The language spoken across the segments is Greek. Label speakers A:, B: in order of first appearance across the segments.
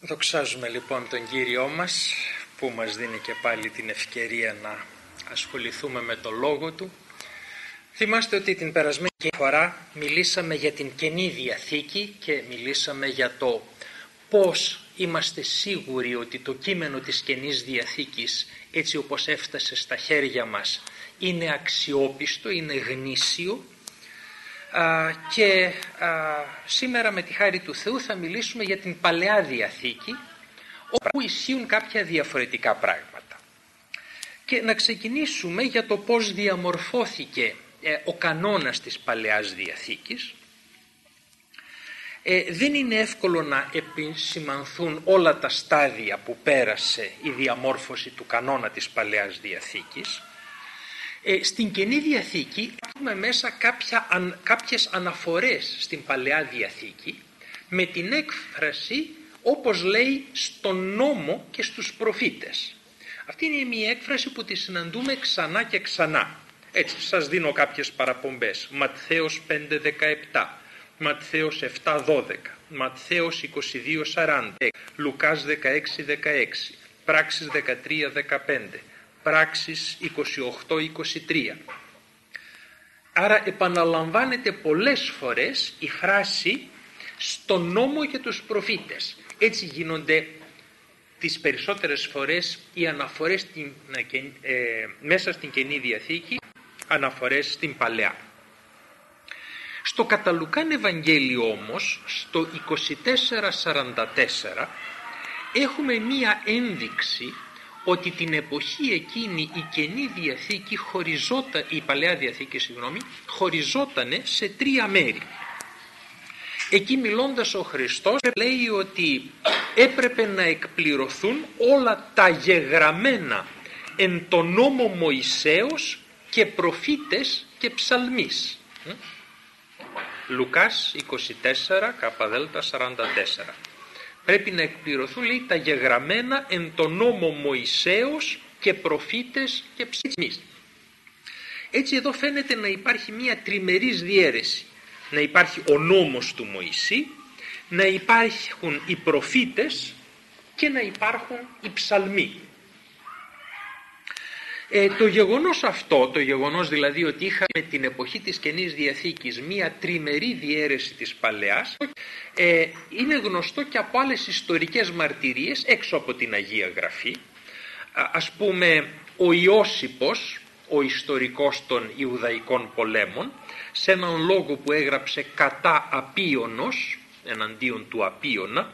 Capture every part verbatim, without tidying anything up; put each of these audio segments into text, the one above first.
A: Δοξάζουμε λοιπόν τον Κύριό μας που μας δίνει και πάλι την ευκαιρία να ασχοληθούμε με το Λόγο Του. Θυμάστε ότι την περασμένη φορά μιλήσαμε για την Καινή Διαθήκη και μιλήσαμε για το πώς είμαστε σίγουροι ότι το κείμενο της Καινής Διαθήκης, έτσι όπως έφτασε στα χέρια μας, είναι αξιόπιστο, είναι γνήσιο. Α, και α, σήμερα με τη χάρη του Θεού θα μιλήσουμε για την Παλαιά Διαθήκη, όπου ισχύουν κάποια διαφορετικά πράγματα. Και να ξεκινήσουμε για το πώς διαμορφώθηκε ε, ο κανόνας της Παλαιάς Διαθήκης. Ε, δεν είναι εύκολο να επισημανθούν όλα τα στάδια που πέρασε η διαμόρφωση του κανόνα της Παλαιάς Διαθήκης. Ε, στην Καινή Διαθήκη έχουμε μέσα κάποια, αν, κάποιες αναφορές στην Παλαιά Διαθήκη με την έκφραση όπως λέει στον νόμο και στους προφήτες. Αυτή είναι μια έκφραση που τη συναντούμε ξανά και ξανά. Έτσι σας δίνω κάποιες παραπομπές. Ματθαίος πέντε δεκαεπτά, Ματθαίος επτά δώδεκα, Ματθαίος είκοσι δύο σαράντα, Λουκάς δεκαέξι δεκαέξι, Πράξεις δεκατρία δεκαπέντε, Πράξεις είκοσι οκτώ είκοσι τρία. Άρα επαναλαμβάνεται πολλές φορές η φράση στον νόμο και τους προφήτες. Έτσι γίνονται τις περισσότερες φορές οι αναφορές στην, ε, μέσα στην Καινή Διαθήκη, αναφορές στην Παλαιά. Στο κατά Λουκάν Ευαγγέλιο όμως, στο είκοσι τέσσερα σαράντα τέσσερα, έχουμε μία ένδειξη ότι την εποχή εκείνη η Καινή Διαθήκη χωριζόταν, η Παλαιά Διαθήκη συγγνώμη, χωριζότανε σε τρία μέρη. Εκεί μιλώντας ο Χριστός λέει ότι έπρεπε να εκπληρωθούν όλα τα γεγραμμένα εν το νόμο Μωυσέως και προφήτες και ψαλμείς. Λουκάς είκοσι τέσσερα καπαδέλτα σαράντα τέσσερα. Πρέπει να εκπληρωθούν, λέει, τα γεγραμμένα εν το νόμο Μωυσέως και προφήτες και ψαλμείς. Έτσι εδώ φαίνεται να υπάρχει μια τριμερής διαίρεση. Να υπάρχει ο νόμος του Μωυσή, να υπάρχουν οι προφήτες και να υπάρχουν οι ψαλμοί. Ε, το γεγονός αυτό, το γεγονός δηλαδή ότι είχαμε την εποχή της Καινής Διαθήκης μία τριμερή διαίρεση της Παλαιάς, ε, είναι γνωστό και από άλλες ιστορικές μαρτυρίες έξω από την Αγία Γραφή. Α, ας πούμε ο Ιώσιππος, ο ιστορικός των Ιουδαϊκών πολέμων, σε έναν λόγο που έγραψε κατά Απίωνος, εναντίον του Απίωνα,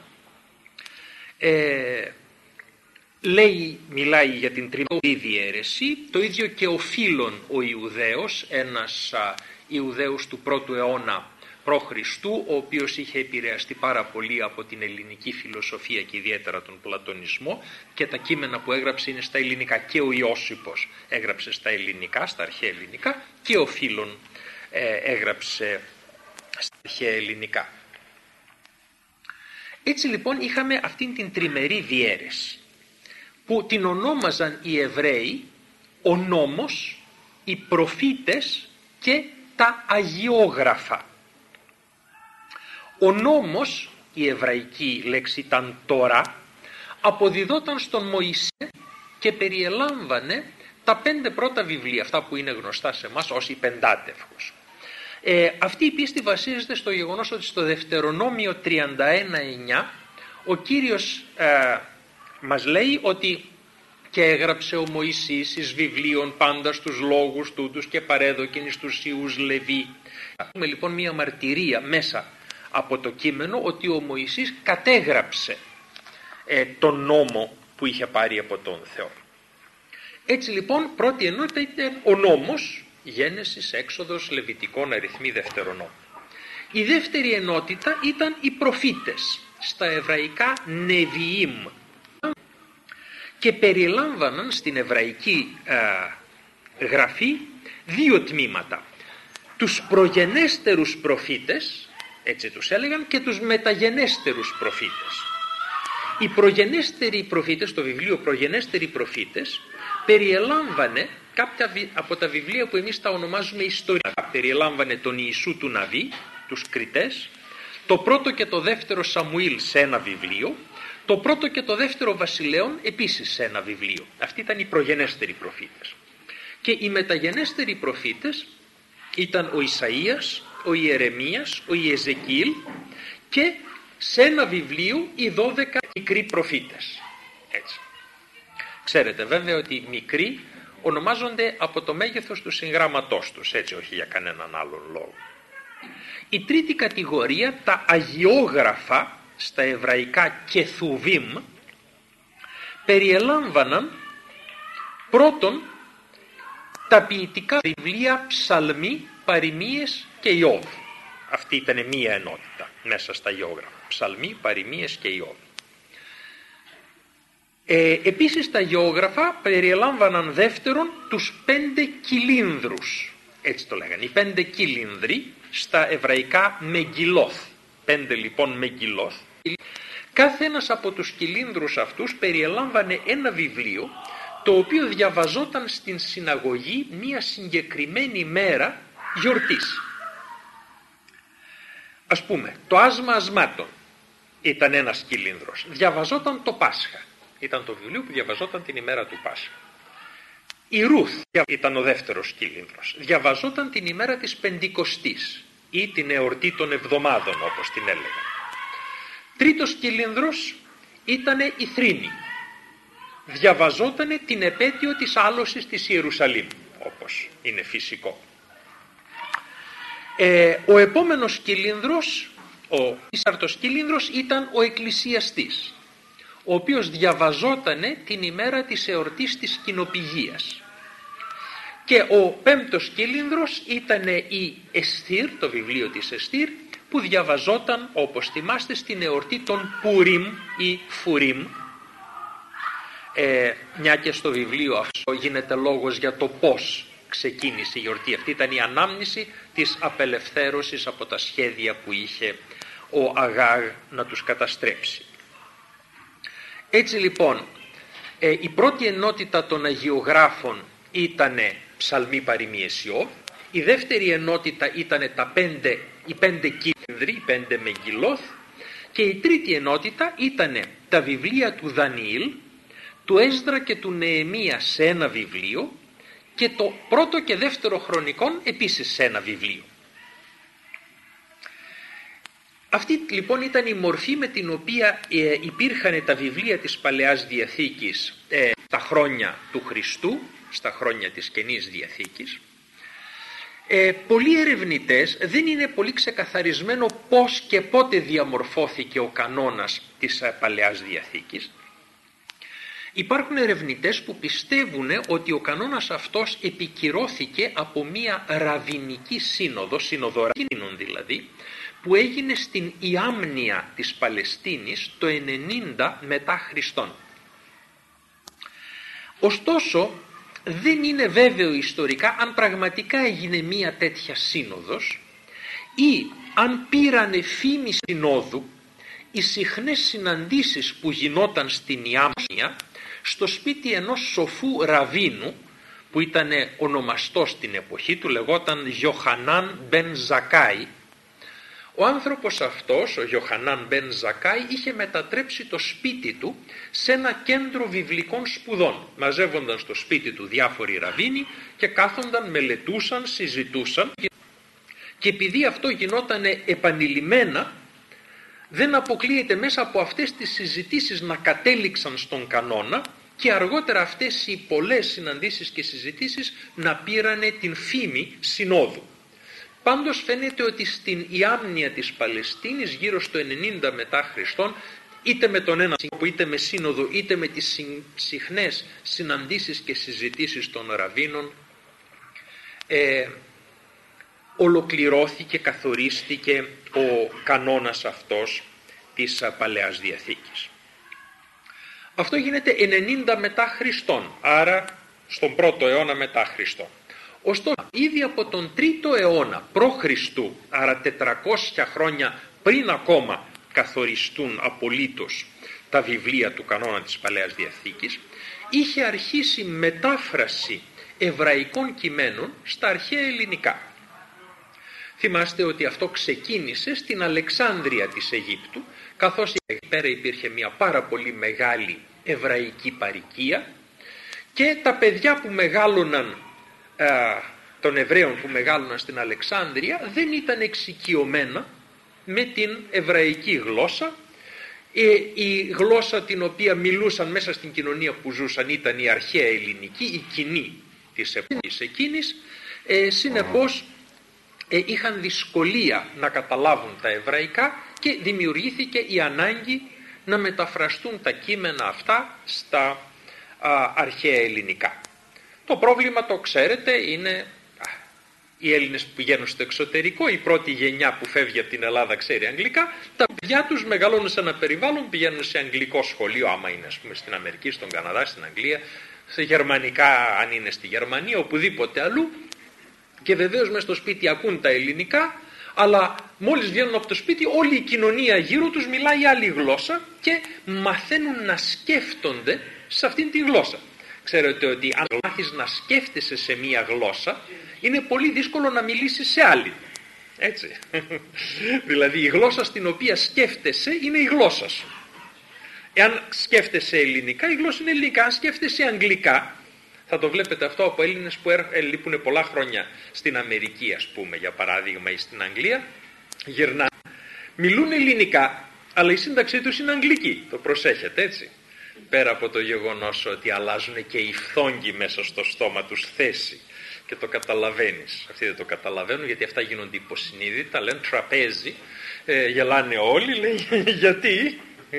A: ε, λέει, μιλάει για την τριμερή διαίρεση. Το ίδιο και ο Φίλων ο Ιουδαίος, ένας α, Ιουδαίος του πρώτου αιώνα π.Χ., ο οποίος είχε επηρεαστεί πάρα πολύ από την ελληνική φιλοσοφία και ιδιαίτερα τον πλατωνισμό, και τα κείμενα που έγραψε είναι στα ελληνικά. Και ο Ιώσιππος έγραψε στα ελληνικά, στα αρχαία ελληνικά, και ο Φίλων ε, έγραψε στα αρχαία ελληνικά. Έτσι λοιπόν είχαμε αυτήν την τριμερή διαίρεση που την ονόμαζαν οι Εβραίοι ο νόμος, οι προφήτες και τα αγιόγραφα. Ο νόμος, η εβραϊκή λέξη ήταν Τωρά, αποδιδόταν στον Μωυσή και περιελάμβανε τα πέντε πρώτα βιβλία, αυτά που είναι γνωστά σε εμάς ως η Πεντάτευχος. Ε, αυτή η πίστη βασίζεται στο γεγονός ότι στο Δευτερονόμιο τριάντα ένα εννιά ο Κύριος ε, μας λέει ότι και έγραψε ο Μωυσής εις βιβλίων πάντα στους λόγους τούτους και παρέδοκεν εις τους Ιούς Λεβί. Έχουμε λοιπόν μια μαρτυρία μέσα από το κείμενο ότι ο Μωυσής κατέγραψε ε, τον νόμο που είχε πάρει από τον Θεό. Έτσι λοιπόν πρώτη ενότητα ήταν ο νόμος, Γένεσης, Έξοδος, Λεβιτικών, Αριθμοί, Δευτερονόμιο. Η δεύτερη ενότητα ήταν οι προφήτες, στα εβραϊκά Νεβιήμ, και περιλάμβαναν στην εβραϊκή ε, γραφή δύο τμήματα. Τους προγενέστερους προφήτες, έτσι τους έλεγαν, και τους μεταγενέστερους προφήτες. Οι προγενέστεροι προφήτες, το βιβλίο Προγενέστεροι προφήτες, περιελάμβανε κάποια από τα βιβλία που εμείς τα ονομάζουμε ιστορικά. Περιελάμβανε τον Ιησού του Ναβί, τους Κριτές, το πρώτο και το δεύτερο Σαμουήλ σε ένα βιβλίο, Το πρώτο και το δεύτερο βασιλέων επίσης σε ένα βιβλίο. Αυτοί ήταν οι προγενέστεροι προφήτες. Και οι μεταγενέστεροι προφήτες ήταν ο Ισαΐας, ο Ιερεμίας, ο Ιεζεκίλ και σε ένα βιβλίο οι δώδεκα μικροί προφήτες. Έτσι. Ξέρετε βέβαια ότι οι μικροί ονομάζονται από το μέγεθος του συγγράμματός τους, έτσι, όχι για κανέναν άλλον λόγο. Η τρίτη κατηγορία, τα αγιόγραφα, στα εβραϊκά κεθουβίμ, περιελάμβαναν πρώτον τα ποιητικά βιβλία ψαλμοί, παροιμίες και Ιώβ. Αυτή ήταν μία ενότητα μέσα στα αγιόγραφα. Ψαλμοί, παροιμίες και Ιώβ. Ε, επίσης τα αγιόγραφα περιελάμβαναν δεύτερον τους πέντε κυλίνδρους. Έτσι το λέγανε. Οι πέντε κυλίνδροι στα εβραϊκά μεγγιλόθ. Πέντε λοιπόν μεγγιλόθ. Κάθε ένας από τους κυλίνδρους αυτούς περιελάμβανε ένα βιβλίο το οποίο διαβαζόταν στην συναγωγή μία συγκεκριμένη μέρα γιορτής. Ας πούμε, το άσμα ασμάτων ήταν ένας κυλίνδρος. Διαβαζόταν το Πάσχα. Ήταν το βιβλίο που διαβαζόταν την ημέρα του Πάσχα. Η Ρούθ ήταν ο δεύτερος κυλίνδρος. Διαβαζόταν την ημέρα της Πεντηκοστής ή την εορτή των εβδομάδων, όπως την έλεγαν. Τρίτος κυλίνδρος ήταν η Θρήνη. Διαβαζόταν την επέτειο της άλωσης της Ιερουσαλήμ, όπως είναι φυσικό. Ε, ο επόμενος κυλίνδρος, ο ίσαρτος κυλίνδρος, ήταν ο εκκλησιαστής, ο οποίος διαβαζότανε την ημέρα της εορτής της Κοινοπηγίας. Και ο πέμπτος κυλίνδρος ήταν η Εστήρ, το βιβλίο της Εστήρ, που διαβαζόταν, όπως θυμάστε, στην εορτή των Πουρίμ ή Φουρίμ. Ε, μια και στο βιβλίο αυτό γίνεται λόγος για το πώς ξεκίνησε η γιορτή αυτή. Ήταν η ανάμνηση της απελευθέρωσης από τα σχέδια που είχε ο Αγάγ να τους καταστρέψει. Έτσι λοιπόν, ε, η πρώτη ενότητα των αγιογράφων ήταν ψαλμοί, παροιμίες, Ιώβ. Η δεύτερη ενότητα ήταν τα πέντε, οι πέντε κύλινδροι, οι πέντε μεγγιλόθ. Και η τρίτη ενότητα ήταν τα βιβλία του Δανιήλ, του Έσδρα και του Νεεμία σε ένα βιβλίο και το πρώτο και δεύτερο χρονικών επίσης σε ένα βιβλίο. Αυτή λοιπόν ήταν η μορφή με την οποία ε, υπήρχαν τα βιβλία της Παλαιάς Διαθήκης ε, στα χρόνια του Χριστού, στα χρόνια της Καινής Διαθήκης. Ε, πολλοί ερευνητές δεν είναι πολύ ξεκαθαρισμένο πώς και πότε διαμορφώθηκε ο κανόνας της Παλαιάς Διαθήκης. Υπάρχουν ερευνητές που πιστεύουν ότι ο κανόνας αυτός επικυρώθηκε από μία ραβινική σύνοδο, σύνοδο ραβίνων δηλαδή, που έγινε στην Ιάμνια της Παλαιστίνης το ενενήντα μετά Χριστόν. Ωστόσο, δεν είναι βέβαιο ιστορικά αν πραγματικά έγινε μία τέτοια σύνοδος ή αν πήρανε φήμη συνόδου οι συχνές συναντήσεις που γινόταν στην Ιάμνια στο σπίτι ενός σοφού ραβίνου που ήταν ονομαστός στην εποχή του, λεγόταν Γιοχανάν Μπεν Ζακάη. Ο άνθρωπος αυτός, ο Γιοχανάν Μπεν Ζακάη, είχε μετατρέψει το σπίτι του σε ένα κέντρο βιβλικών σπουδών. Μαζεύονταν στο σπίτι του διάφοροι ραβίνοι και κάθονταν, μελετούσαν, συζητούσαν, και επειδή αυτό γινόταν επανειλημμένα, δεν αποκλείεται μέσα από αυτές τις συζητήσεις να κατέληξαν στον κανόνα και αργότερα αυτές οι πολλές συναντήσεις και συζητήσεις να πήρανε την φήμη συνόδου. Πάντως φαίνεται ότι στην Ιάμνια της Παλαιστίνης γύρω στο ενενήντα μετά Χριστόν, είτε με τον ένα είτε με σύνοδο είτε με τις συχνές συναντήσεις και συζητήσεις των ραβίνων, ε, ολοκληρώθηκε, καθορίστηκε ο κανόνας αυτός της Παλαιάς Διαθήκης. Αυτό γίνεται ενενήντα μετά Χριστόν, άρα στον πρώτο αιώνα μετά Χριστόν. Ωστόσο, ήδη από τον τρίτο αιώνα π.Χ., άρα τετρακόσια χρόνια πριν ακόμα καθοριστούν απολύτως τα βιβλία του κανόνα της Παλαιάς Διαθήκης, είχε αρχίσει μετάφραση εβραϊκών κειμένων στα αρχαία ελληνικά. Θυμάστε ότι αυτό ξεκίνησε στην Αλεξάνδρεια της Αιγύπτου, καθώς εκεί πέρα υπήρχε μια πάρα πολύ μεγάλη εβραϊκή παροικία και τα παιδιά που μεγάλωναν, ε, των Εβραίων που μεγάλωναν στην Αλεξάνδρεια δεν ήταν εξοικειωμένα με την εβραϊκή γλώσσα. Ε, η γλώσσα την οποία μιλούσαν μέσα στην κοινωνία που ζούσαν ήταν η αρχαία ελληνική, η κοινή της εποχής εκείνης, ε, συνεπώς ε, είχαν δυσκολία να καταλάβουν τα εβραϊκά και δημιουργήθηκε η ανάγκη να μεταφραστούν τα κείμενα αυτά στα α, αρχαία ελληνικά. Το πρόβλημα, το ξέρετε, είναι οι Έλληνες που πηγαίνουν στο εξωτερικό, η πρώτη γενιά που φεύγει από την Ελλάδα ξέρει αγγλικά, τα παιδιά τους μεγαλώνουν σε ένα περιβάλλον, πηγαίνουν σε αγγλικό σχολείο, άμα είναι ας πούμε στην Αμερική, στον Καναδά, στην Αγγλία, σε γερμανικά αν είναι στη Γερμανία, οπουδήποτε αλλού, και βεβαίως μες στο σπίτι ακούν τα ελληνικά, αλλά μόλις βγαίνουν από το σπίτι όλη η κοινωνία γύρω τους μιλάει άλλη γλώσσα και μαθαίνουν να σκέφτονται σε αυτήν τη γλώσσα. Ξέρετε ότι αν μάθεις να σκέφτεσαι σε μία γλώσσα, είναι πολύ δύσκολο να μιλήσεις σε άλλη. Έτσι. Δηλαδή η γλώσσα στην οποία σκέφτεσαι είναι η γλώσσα σου. Εάν σκέφτεσαι ελληνικά, η γλώσσα είναι ελληνικά. Αν σκέφτεσαι αγγλικά, θα το βλέπετε αυτό από Έλληνες που λείπουν πολλά χρόνια στην Αμερική, ας πούμε, για παράδειγμα, ή στην Αγγλία, γυρνάνε. Μιλούν ελληνικά, αλλά η σύνταξή τους είναι αγγλική. Το προσέχετε, έτσι. Πέρα από το γεγονός ότι αλλάζουν και οι φθόγγοι μέσα στο στόμα τους θέση και το καταλαβαίνεις. Αυτοί δεν το καταλαβαίνουν γιατί αυτά γίνονται υποσυνείδητα, λένε τραπέζι, ε, γελάνε όλοι, λέει γιατί.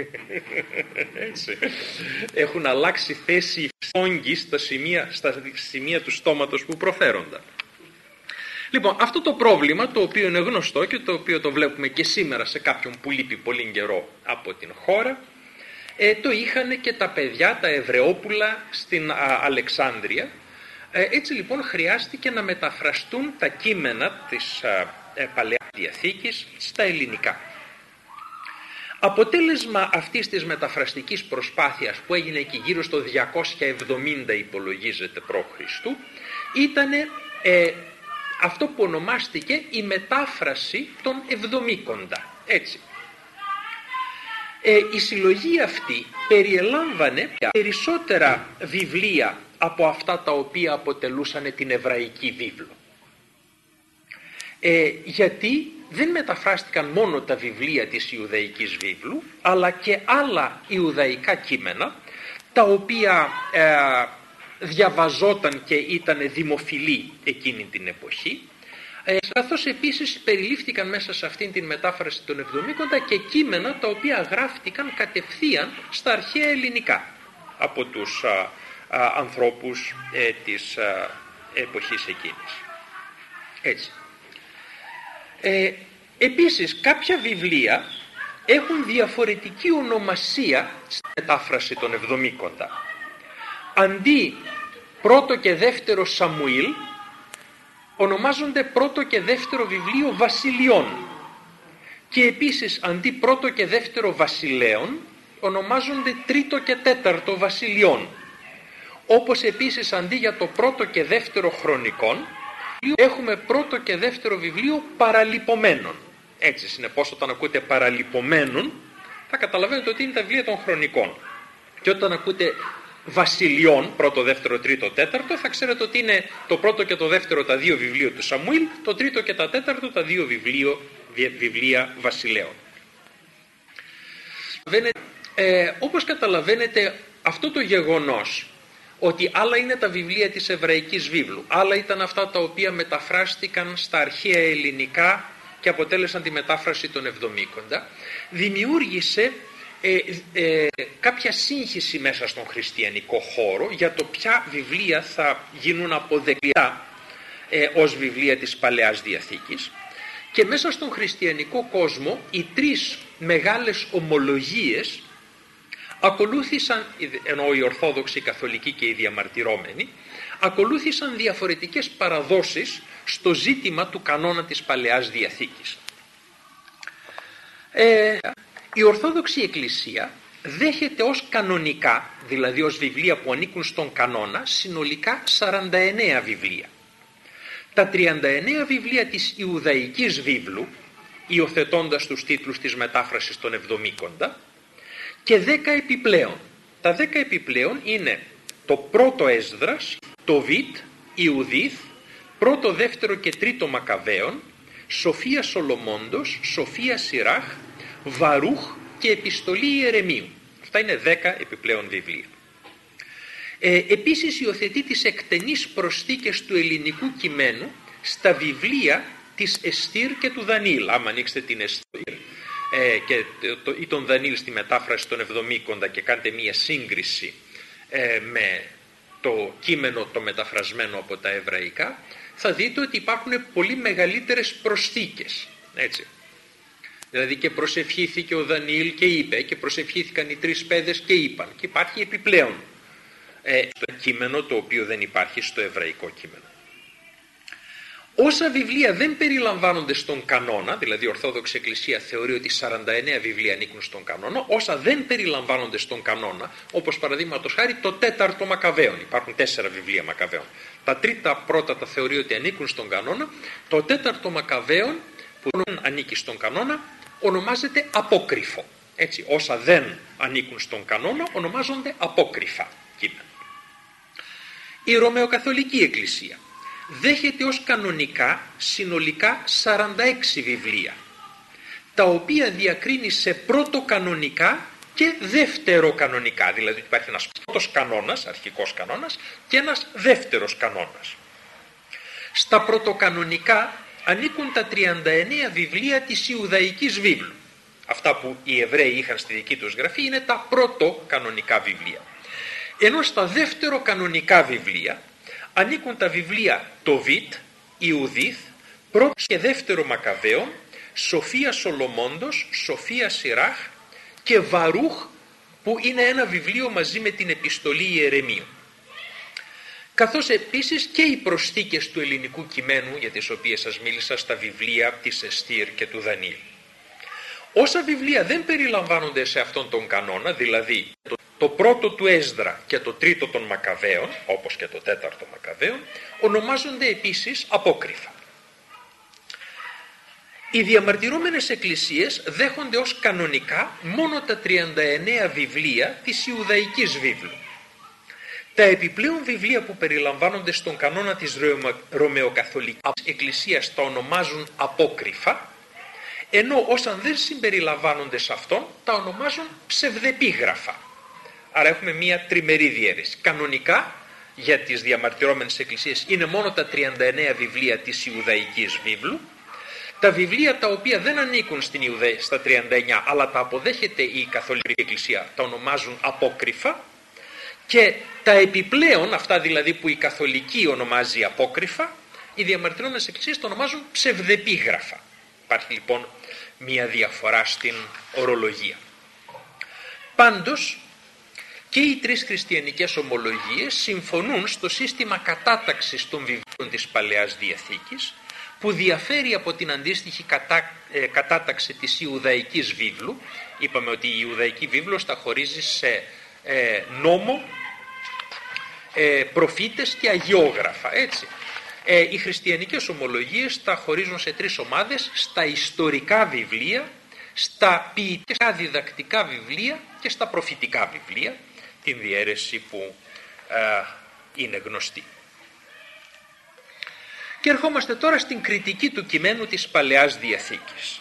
A: Έτσι. Έχουν αλλάξει θέση οι φθόγγοι στα σημεία, στα σημεία του στόματος που προφέρονταν. Λοιπόν, αυτό το πρόβλημα, το οποίο είναι γνωστό και το οποίο το βλέπουμε και σήμερα σε κάποιον που λείπει πολύ καιρό από την χώρα, ε, το είχαν και τα παιδιά, τα Εβραιόπουλα στην α, Αλεξάνδρεια. Ε, έτσι λοιπόν χρειάστηκε να μεταφραστούν τα κείμενα της α, ε, Παλαιάς Διαθήκης στα ελληνικά. Αποτέλεσμα αυτής της μεταφραστικής προσπάθειας που έγινε εκεί γύρω στο διακόσια εβδομήντα υπολογίζεται π.Χ. ήταν ε, αυτό που ονομάστηκε η μετάφραση των Εβδομήκοντα. Έτσι. Ε, η συλλογή αυτή περιελάμβανε περισσότερα βιβλία από αυτά τα οποία αποτελούσαν την εβραϊκή βίβλο. Ε, γιατί δεν μεταφράστηκαν μόνο τα βιβλία της Ιουδαϊκής βίβλου, αλλά και άλλα Ιουδαϊκά κείμενα, τα οποία ε, διαβαζόταν και ήταν δημοφιλή εκείνη την εποχή, ε, καθώς επίσης περιλήφθηκαν μέσα σε αυτήν την μετάφραση των Εβδομήκοντα και κείμενα τα οποία γράφτηκαν κατευθείαν στα αρχαία ελληνικά από τους α, α, ανθρώπους ε, της α, εποχής εκείνης. Έτσι. Ε, επίσης κάποια βιβλία έχουν διαφορετική ονομασία στη μετάφραση των Εβδομήκοντα. Αντί πρώτο και δεύτερο Σαμουήλ ονομάζονται πρώτο και δεύτερο βιβλίο Βασιλειών, και επίσης αντί πρώτο και δεύτερο Βασιλέων ονομάζονται τρίτο και τέταρτο Βασιλειών, όπως επίσης αντί για το πρώτο και δεύτερο Χρονικών έχουμε πρώτο και δεύτερο βιβλίο Παραλυπωμένων. Έτσι, συνεπώς όταν ακούτε Παραλυπωμένων θα καταλαβαίνετε ότι είναι τα βιβλία των Χρονικών, και όταν ακούτε Βασιλειών, πρώτο, δεύτερο, τρίτο, τέταρτο, θα ξέρετε ότι είναι το πρώτο και το δεύτερο τα δύο βιβλία του Σαμουήλ, το τρίτο και τα τέταρτο τα δύο βιβλίο, βιβλία Βασιλέων. Ε, όπως καταλαβαίνετε, αυτό το γεγονός ότι άλλα είναι τα βιβλία της Εβραϊκής βίβλου, άλλα ήταν αυτά τα οποία μεταφράστηκαν στα αρχαία ελληνικά και αποτέλεσαν τη μετάφραση των Εβδομήκοντα, δημιούργησε Ε, ε, κάποια σύγχυση μέσα στον χριστιανικό χώρο για το ποια βιβλία θα γίνουν αποδεκτά ε, ως βιβλία της Παλαιάς Διαθήκης, και μέσα στον χριστιανικό κόσμο οι τρεις μεγάλες ομολογίες ακολούθησαν, ενώ οι Ορθόδοξοι, οι Καθολικοί και οι Διαμαρτυρόμενοι, ακολούθησαν διαφορετικές παραδόσεις στο ζήτημα του κανόνα της Παλαιάς Διαθήκης. Ε, Η Ορθόδοξη Εκκλησία δέχεται ως κανονικά, δηλαδή ως βιβλία που ανήκουν στον κανόνα, συνολικά σαράντα εννέα βιβλία, τα τριάντα εννέα βιβλία της Ιουδαϊκής βίβλου, υιοθετώντας τους τίτλους της μετάφρασης των Εβδομήκοντα, και δέκα επιπλέον. Τα δέκα επιπλέον είναι το πρώτο Έσδρας, το Βιτ, Ιουδίθ, πρώτο, δεύτερο και τρίτο Μακαβαίων, Σοφία Σολομόντος, Σοφία Σιράχ, Βαρούχ και Επιστολή Ιερεμίου. Αυτά είναι δέκα επιπλέον βιβλία. Ε, επίσης υιοθετεί τις εκτενείς προσθήκες του ελληνικού κειμένου στα βιβλία της Εστήρ και του Δανίλ. Άμα ανοίξετε την Εστήρ ε, και το, ή τον Δανίλ στη μετάφραση των Εβδομήκοντα και κάνετε μία σύγκριση ε, με το κείμενο το μεταφρασμένο από τα εβραϊκά, θα δείτε ότι υπάρχουν πολύ μεγαλύτερες προσθήκες. Έτσι. Δηλαδή και προσευχήθηκε ο Δανιήλ και είπε, και προσευχήθηκαν οι τρεις παιδες και είπαν, και υπάρχει επιπλέον ε, το κείμενο το οποίο δεν υπάρχει στο εβραϊκό κείμενο. Όσα βιβλία δεν περιλαμβάνονται στον κανόνα, δηλαδή η Ορθόδοξη Εκκλησία θεωρεί ότι σαράντα εννέα βιβλία ανήκουν στον κανόνα, όσα δεν περιλαμβάνονται στον κανόνα, όπως παραδείγματος χάρη το τέταρτο Μακαβαίων, υπάρχουν τέσσερα βιβλία Μακαβαίων. Τα τρίτα πρώτα τα θεωρεί ότι ανήκουν στον κανόνα, το τέταρτο Μακαβαίων που δεν ανήκει στον κανόνα ονομάζεται απόκριφο. Έτσι, όσα δεν ανήκουν στον κανόνα ονομάζονται απόκριφα κείμενα. Η Ρωμαιοκαθολική Εκκλησία δέχεται ως κανονικά συνολικά σαράντα έξι βιβλία, τα οποία διακρίνει σε πρωτοκανονικά και δευτεροκανονικά, δηλαδή υπάρχει ένας πρώτος κανόνας, αρχικός κανόνας, και ένας δεύτερος κανόνας. Στα πρωτοκανονικά ανήκουν τα τριάντα εννέα βιβλία της Ιουδαϊκής βίβλου. Αυτά που οι Εβραίοι είχαν στη δική τους γραφή είναι τα πρωτοκανονικά βιβλία. Ενώ στα δευτεροκανονικά βιβλία ανήκουν τα βιβλία το Βιτ, Ιουδίθ, πρώτο και δεύτερο Μακαβαίων, Σοφία Σολομόντος, Σοφία Σιράχ και Βαρούχ, που είναι ένα βιβλίο μαζί με την Επιστολή Ιερεμίου. Καθώς επίσης και οι προσθήκες του ελληνικού κειμένου, για τις οποίες σας μίλησα, στα βιβλία της Εστήρ και του Δανίλ. Όσα βιβλία δεν περιλαμβάνονται σε αυτόν τον κανόνα, δηλαδή το, το πρώτο του Έσδρα και το τρίτο των Μακαβαίων, όπως και το τέταρτο Μακαβαίων, ονομάζονται επίσης απόκριφα. Οι διαμαρτυρόμενες εκκλησίες δέχονται ως κανονικά μόνο τα τριάντα εννέα βιβλία της Ιουδαϊκής βίβλου. Τα επιπλέον βιβλία που περιλαμβάνονται στον κανόνα της Ρωμαιοκαθολικής Εκκλησίας τα ονομάζουν απόκριφα, ενώ όσαν δεν συμπεριλαμβάνονται σε αυτόν τα ονομάζουν ψευδεπίγραφα. Άρα έχουμε μία τριμερή διαίρεση. Κανονικά για τις διαμαρτυρόμενες εκκλησίες είναι μόνο τα τριάντα εννέα βιβλία της Ιουδαϊκής βίβλου. Τα βιβλία τα οποία δεν ανήκουν στην Ιουδαία, στα τριάντα εννέα, αλλά τα αποδέχεται η Καθολική Εκκλησία, τα ονομάζουν απόκριφα, και τα επιπλέον, αυτά δηλαδή που η Καθολική ονομάζει απόκριφα, οι διαμαρτυρόμενες εκκλησίες τα ονομάζουν ψευδεπίγραφα. Υπάρχει λοιπόν μία διαφορά στην ορολογία. Πάντως και οι τρεις χριστιανικές ομολογίες συμφωνούν στο σύστημα κατάταξης των βιβλίων της Παλαιάς Διαθήκης, που διαφέρει από την αντίστοιχη κατά, ε, κατάταξη της Ιουδαϊκής βίβλου. Είπαμε ότι η Ιουδαϊκή βίβλος τα χωρίζει σε ε, νόμο, ε, προφήτες και αγιόγραφα, έτσι. Ε, οι χριστιανικές ομολογίες τα χωρίζουν σε τρεις ομάδες: στα ιστορικά βιβλία, στα ποιητικά διδακτικά βιβλία και στα προφητικά βιβλία, την διαίρεση που ε, είναι γνωστή. Και ερχόμαστε τώρα στην κριτική του κειμένου της Παλαιάς Διαθήκης.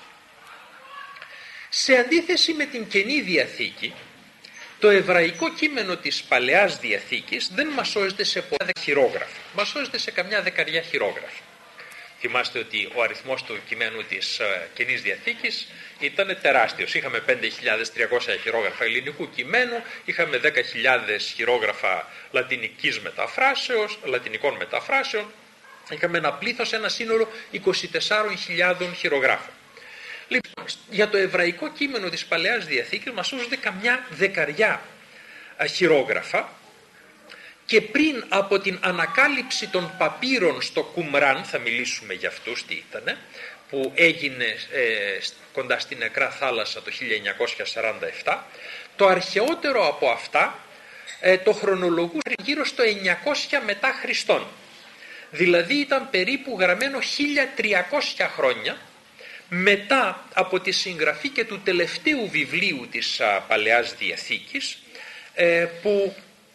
A: Σε αντίθεση με την Καινή Διαθήκη, το εβραϊκό κείμενο της Παλαιάς Διαθήκης δεν μασώζεται σε πολλά χειρόγραφα, μασώζεται σε καμιά δεκαριά χειρόγραφα. Θυμάστε ότι ο αριθμός του κειμένου της Καινής Διαθήκης ήταν τεράστιος. Είχαμε πέντε χιλιάδες τριακόσια χειρόγραφα ελληνικού κειμένου, είχαμε δέκα χιλιάδες χειρόγραφα λατινικής μεταφράσεως, λατινικών μεταφράσεων, είχαμε ένα πλήθος, ένα σύνολο είκοσι τεσσάρων χιλιάδων χειρογράφων. Λοιπόν, για το εβραϊκό κείμενο της Παλαιάς Διαθήκης μασώζονται καμιά δεκαριά χειρόγραφα, και πριν από την ανακάλυψη των παπύρων στο Κουμράν, θα μιλήσουμε για αυτούς τι ήτανε, που έγινε ε, κοντά στην Νεκρά Θάλασσα το χίλια εννιακόσια σαράντα επτά, το αρχαιότερο από αυτά ε, το χρονολογούσε γύρω στο εννιακόσια μετά Χριστόν. Δηλαδή ήταν περίπου γραμμένο χίλια τριακόσια χρόνια μετά από τη συγγραφή και του τελευταίου βιβλίου της α, Παλαιάς Διαθήκης, ε, που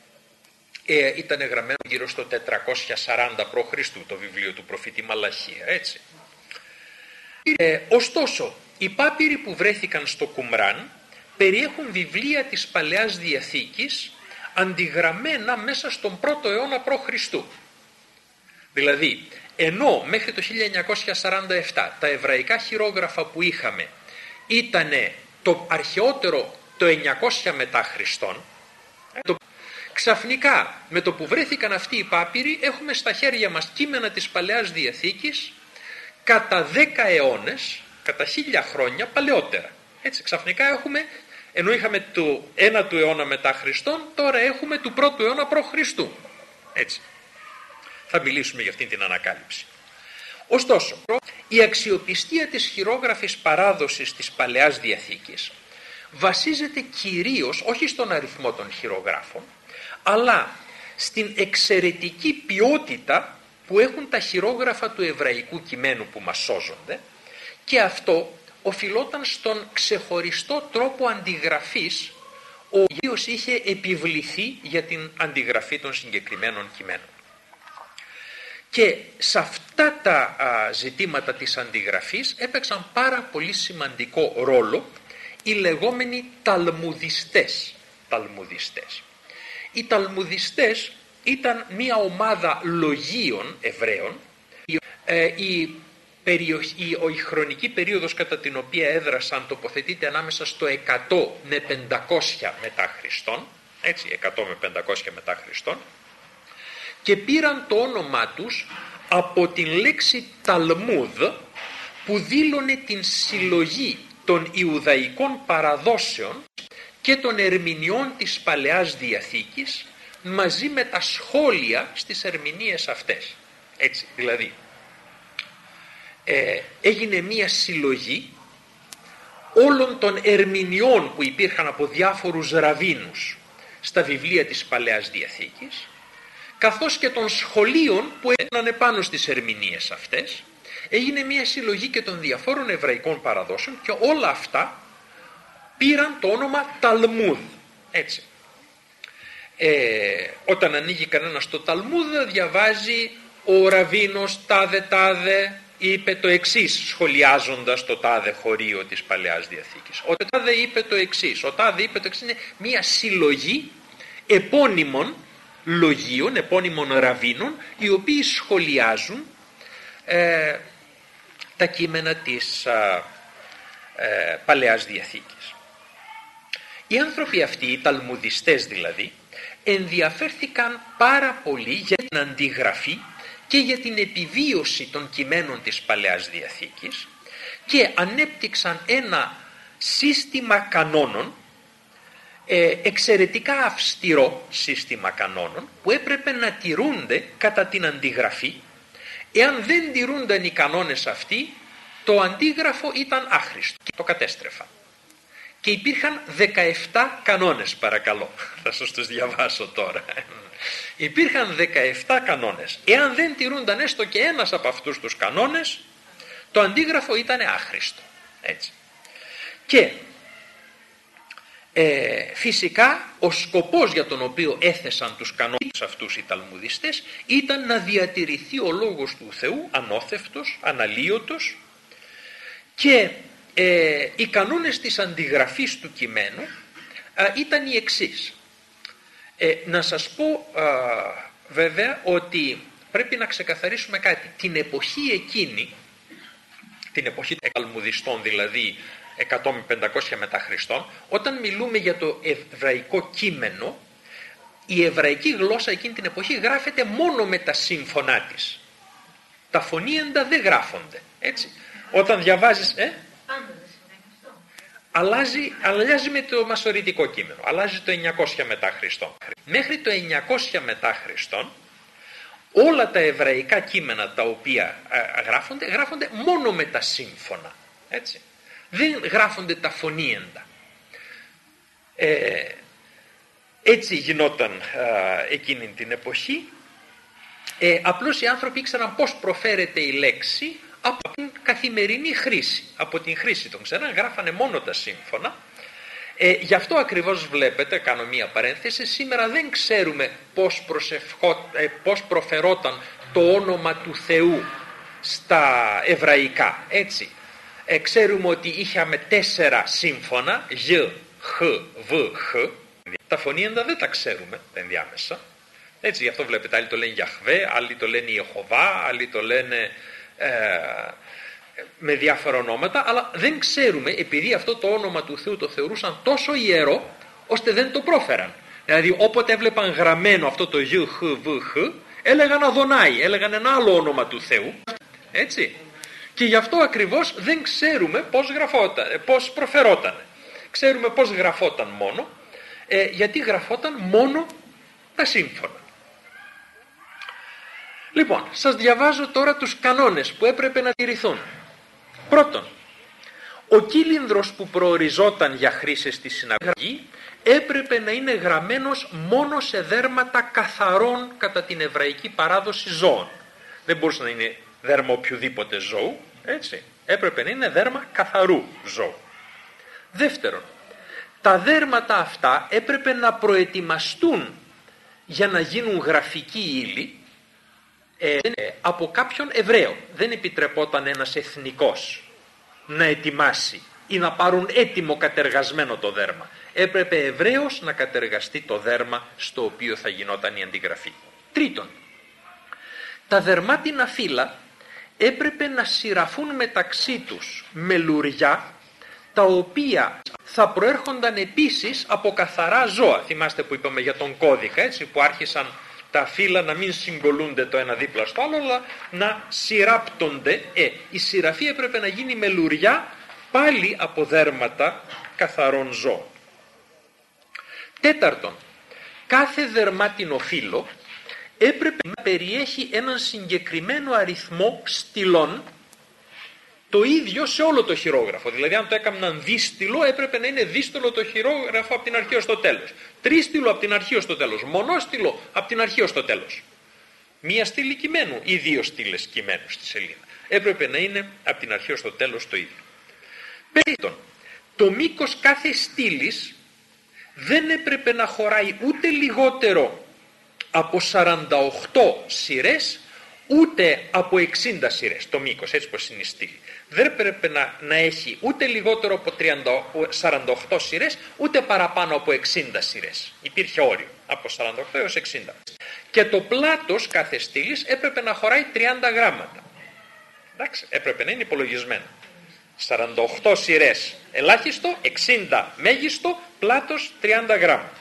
A: ε, ήταν γραμμένο γύρω στο τετρακόσια σαράντα π.Χ. το βιβλίο του προφήτη Μαλαχία, έτσι. Ε, ωστόσο, οι πάπυροι που βρέθηκαν στο Κουμράν περιέχουν βιβλία της Παλαιάς Διαθήκης αντιγραμμένα μέσα στον πρώτο αιώνα π.Χ. Δηλαδή, ενώ μέχρι το χίλια εννιακόσια σαράντα επτά τα εβραϊκά χειρόγραφα που είχαμε ήταν το αρχαιότερο το εννιακόσια μετά Χριστόν, το... ξαφνικά με το που βρέθηκαν αυτοί οι πάπυροι έχουμε στα χέρια μας κείμενα της Παλαιάς Διαθήκης κατά δέκα αιώνες, κατά χίλια χρόνια παλαιότερα. Έτσι, ξαφνικά έχουμε, ενώ είχαμε το ένα του αιώνα μετά Χριστόν, τώρα έχουμε του πρώτου αιώνα π.Χ. Έτσι. Θα μιλήσουμε για αυτήν την ανακάλυψη. Ωστόσο, η αξιοπιστία της χειρόγραφης παράδοσης της Παλαιάς Διαθήκης βασίζεται κυρίως όχι στον αριθμό των χειρογράφων, αλλά στην εξαιρετική ποιότητα που έχουν τα χειρόγραφα του εβραϊκού κειμένου που μας σώζονται, και αυτό οφειλόταν στον ξεχωριστό τρόπο αντιγραφής ο οποίος είχε επιβληθεί για την αντιγραφή των συγκεκριμένων κειμένων. Και σε αυτά τα α, ζητήματα της αντιγραφής έπαιξαν πάρα πολύ σημαντικό ρόλο οι λεγόμενοι ταλμουδιστές. ταλμουδιστές. Οι ταλμουδιστές ήταν μια ομάδα λογίων Εβραίων, ε, η, περιοχή, η, η χρονική περίοδος κατά την οποία έδρασαν τοποθετείται ανάμεσα στο εκατό με πεντακόσια μετά Χριστόν, έτσι, εκατό με πεντακόσια μετά Χριστόν, και πήραν το όνομά τους από την λέξη Ταλμούδ, που δήλωνε την συλλογή των Ιουδαϊκών παραδόσεων και των ερμηνειών της Παλαιάς Διαθήκης μαζί με τα σχόλια στις ερμηνείες αυτές. Έτσι, δηλαδή ε, έγινε μία συλλογή όλων των ερμηνειών που υπήρχαν από διάφορους ραβίνους στα βιβλία της Παλαιάς Διαθήκης, καθώς και των σχολείων που έγιναν πάνω στις ερμηνείες αυτές. Έγινε μια συλλογή και των διαφόρων εβραϊκών παραδόσεων και όλα αυτά πήραν το όνομα Ταλμούδ. Έτσι. Ε, όταν ανοίγει κανένας το Ταλμούδ, διαβάζει ο ραβίνος τάδε τάδε είπε το εξής, σχολιάζοντας το τάδε χωρίο της Παλαιάς Διαθήκης. Ο τάδε είπε το εξής, ο τάδε είπε το εξής. Είναι μια συλλογή επώνυμων λογίων, επώνυμων ραβίνων, οι οποίοι σχολιάζουν ε, τα κείμενα της α, ε, Παλαιάς Διαθήκης. Οι άνθρωποι αυτοί, οι ταλμουδιστές δηλαδή, ενδιαφέρθηκαν πάρα πολύ για την αντιγραφή και για την επιβίωση των κειμένων της Παλαιάς Διαθήκης και ανέπτυξαν ένα σύστημα κανόνων, ε, εξαιρετικά αυστηρό σύστημα κανόνων, που έπρεπε να τηρούνται κατά την αντιγραφή. Εάν δεν τηρούνταν οι κανόνες αυτοί, το αντίγραφο ήταν άχρηστο και το κατέστρεφαν. Και υπήρχαν δεκαεπτά κανόνες, παρακαλώ, θα σας τους διαβάσω τώρα. Υπήρχαν δεκαεπτά κανόνες. Εάν δεν τηρούνταν έστω και ένας από αυτούς τους κανόνες, το αντίγραφο ήταν άχρηστο. Έτσι. Και ε, φυσικά ο σκοπός για τον οποίο έθεσαν τους κανόνες αυτούς οι ταλμουδιστές ήταν να διατηρηθεί ο λόγος του Θεού ανώθευτος, αναλύωτος, και ε, οι κανόνες της αντιγραφής του κειμένου α, ήταν οι εξής. Ε, να σας πω α, βέβαια ότι πρέπει να ξεκαθαρίσουμε κάτι. Την εποχή εκείνη, την εποχή των ταλμουδιστών, δηλαδή εκατό με πεντακόσια μετά Χριστόν, όταν μιλούμε για το εβραϊκό κείμενο, η εβραϊκή γλώσσα εκείνη την εποχή γράφεται μόνο με τα σύμφωνά της. Τα φωνήεντα δεν γράφονται. Έτσι. Όταν διαβάζεις... Ε? Αλλάζει, αλλάζει με το μασοριτικό κείμενο. Αλλάζει το εννιακόσια μετά Χριστόν. Μέχρι το εννιακόσια μετά Χριστόν όλα τα εβραϊκά κείμενα τα οποία α, γράφονται, γράφονται μόνο με τα σύμφωνα. Έτσι. Δεν γράφονται τα φωνήεντα. Ε, έτσι γινόταν α, εκείνη την εποχή, Ε, απλώς οι άνθρωποι ήξεραν πώς προφέρεται η λέξη από την καθημερινή χρήση. Από την χρήση των ξέραν, γράφανε μόνο τα σύμφωνα. Ε, γι' αυτό ακριβώς βλέπετε, κάνω μία παρένθεση, σήμερα δεν ξέρουμε πώς, προσευχό, ε, πώς προφερόταν το όνομα του Θεού στα εβραϊκά, έτσι. Ε, ξέρουμε ότι είχαμε τέσσερα σύμφωνα, Γ, Χ, Β, Χ. Τα φωνήεντα δεν τα ξέρουμε ενδιάμεσα. Έτσι, γι' αυτό βλέπετε, άλλοι το λένε Γιαχβέ, άλλοι το λένε Ιεχωβά, άλλοι το λένε ε, με διάφορα ονόματα, αλλά δεν ξέρουμε, επειδή αυτό το όνομα του Θεού το θεωρούσαν τόσο ιερό, ώστε δεν το πρόφεραν. Δηλαδή, όποτε έβλεπαν γραμμένο αυτό το Γ, Χ, Β, Χ, έλεγαν Αδωνάη, έλεγαν ένα άλλο όνομα του Θεού, έτσι. Και γι' αυτό ακριβώς δεν ξέρουμε πώς, γραφόταν, πώς προφερόταν. Ξέρουμε πώς γραφόταν μόνο, ε, γιατί γραφόταν μόνο τα σύμφωνα. Λοιπόν, σας διαβάζω τώρα τους κανόνες που έπρεπε να τηρηθούν. Πρώτον, ο κύλινδρος που προοριζόταν για χρήση στη συναγωγή έπρεπε να είναι γραμμένος μόνο σε δέρματα καθαρών κατά την εβραϊκή παράδοση ζώων. Δεν μπορούσε να είναι δέρμα οποιοδήποτε ζώου, έτσι. Έπρεπε να είναι δέρμα καθαρού ζώου. Δεύτερον, τα δέρματα αυτά έπρεπε να προετοιμαστούν για να γίνουν γραφική ύλη ε, από κάποιον Εβραίο. Δεν επιτρεπόταν ένας εθνικός να ετοιμάσει ή να πάρουν έτοιμο κατεργασμένο το δέρμα. Έπρεπε Εβραίος να κατεργαστεί το δέρμα στο οποίο θα γινόταν η αντιγραφή. Τρίτον, τα δερμάτινα φύλλα έπρεπε να σειραφούν μεταξύ τους με λουριά, τα οποία θα προέρχονταν επίσης από καθαρά ζώα. Θυμάστε που είπαμε για τον κώδικα, έτσι, που άρχισαν τα φύλλα να μην συγκολούνται το ένα δίπλα στο άλλο, αλλά να σειράπτονται. Ε, η σειραφή έπρεπε να γίνει με λουριά, πάλι από δέρματα καθαρών ζώων. Τέταρτον, κάθε δερμάτινο φύλλο έπρεπε να περιέχει έναν συγκεκριμένο αριθμό στυλών, το ίδιο σε όλο το χειρόγραφο. Δηλαδή, αν το έκαναν δίστυλο, έπρεπε να είναι δίστυλο το χειρόγραφο από την αρχή ως το τέλος. Τρίστυλο από την αρχή ως το τέλος. Μονόστυλο από την αρχή ως το τέλος. Μία στήλη κειμένου ή δύο στήλες κειμένου στη σελίδα. Έπρεπε να είναι από την αρχή ως το τέλος το ίδιο. Πέμπτον, το μήκος κάθε στήλης δεν έπρεπε να χωράει ούτε λιγότερο από σαράντα οκτώ σειρές, ούτε από εξήντα σειρές, το μήκος, έτσι πως είναι η στήλη. Δεν έπρεπε να, να έχει ούτε λιγότερο από τριάντα, σαράντα οκτώ σειρές, ούτε παραπάνω από εξήντα σειρές. Υπήρχε όριο, από σαράντα οκτώ έως εξήντα. Και το πλάτος κάθε στήλης έπρεπε να χωράει τριάντα γράμματα. Εντάξει, έπρεπε να είναι υπολογισμένο. σαράντα οκτώ σειρές ελάχιστο, εξήντα μέγιστο, πλάτος τριάντα γράμματα.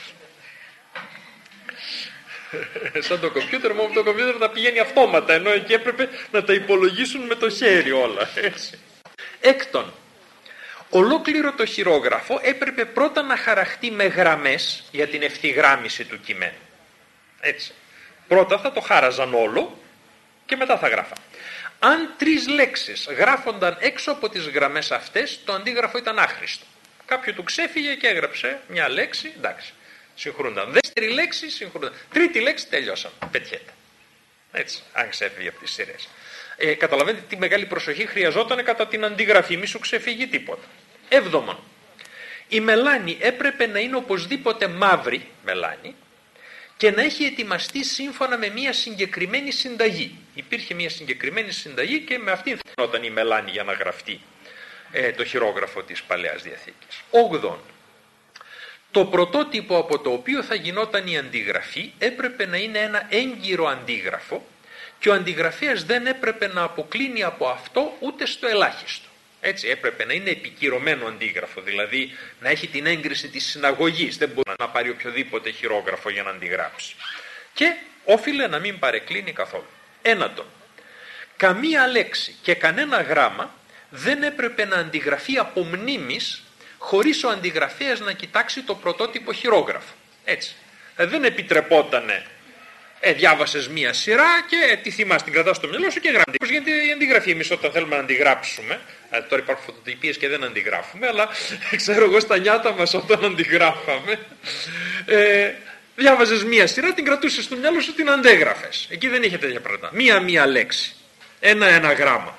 A: Σαν το κομπιούτερ, μόνο το κομπιούτερ τα πηγαίνει αυτόματα, ενώ εκεί έπρεπε να τα υπολογίσουν με το χέρι όλα, έτσι. Έκτον, ολόκληρο το χειρόγραφο έπρεπε πρώτα να χαραχτεί με γραμμές για την ευθυγράμμιση του κειμένου. Έτσι. Πρώτα θα το χάραζαν όλο και μετά θα γράφαν. Αν τρεις λέξεις γράφονταν έξω από τις γραμμές αυτές, το αντίγραφο ήταν άχρηστο. Κάποιο του ξέφυγε και έγραψε μια λέξη, εντάξει. Συγχρούνταν. Δεύτερη λέξη, συγχρούνταν. Τρίτη λέξη, τελειώσαν. Πετιέται. Έτσι, αν ξέφυγε από τις σειρές. Ε, καταλαβαίνετε τι μεγάλη προσοχή χρειαζόταν κατά την αντιγραφή, μη σου ξεφύγει τίποτα. Έβδομον, η μελάνη έπρεπε να είναι οπωσδήποτε μαύρη μελάνη και να έχει ετοιμαστεί σύμφωνα με μια συγκεκριμένη συνταγή. Υπήρχε μια συγκεκριμένη συνταγή και με αυτήν φαινόταν η μελάνη για να γραφτεί ε, το χειρόγραφο της Παλαιάς Διαθήκης. Όγδον, το πρωτότυπο από το οποίο θα γινόταν η αντιγραφή έπρεπε να είναι ένα έγκυρο αντίγραφο και ο αντιγραφέας δεν έπρεπε να αποκλίνει από αυτό ούτε στο ελάχιστο. Έτσι, έπρεπε να είναι επικυρωμένο αντίγραφο, δηλαδή να έχει την έγκριση της συναγωγής, δεν μπορεί να πάρει οποιοδήποτε χειρόγραφο για να αντιγράψει. Και όφιλε να μην παρεκκλίνει καθόλου. Ένατον, καμία λέξη και κανένα γράμμα δεν έπρεπε να αντιγραφεί από μνήμης χωρίς ο αντιγραφέας να κοιτάξει το πρωτότυπο χειρόγραφο. Έτσι. Ε, δεν επιτρεπότανε, ε, διάβασες μία σειρά και ε, τι θυμάσαι, την κρατάς στο μυαλό σου και γράφει. Πώς γίνεται η αντιγραφή? Εμείς όταν θέλουμε να αντιγράψουμε, ε, τώρα υπάρχουν φωτοτυπίες και δεν αντιγράφουμε, αλλά ξέρω εγώ στα νιάτα μας όταν αντιγράφαμε, ε, Διάβαζες μία σειρά, την κρατούσες στο μυαλό σου, την αντέγραφες. Εκεί δεν είχε τέτοια πράγματα. Μία-μία λέξη. Ένα-ένα γράμμα.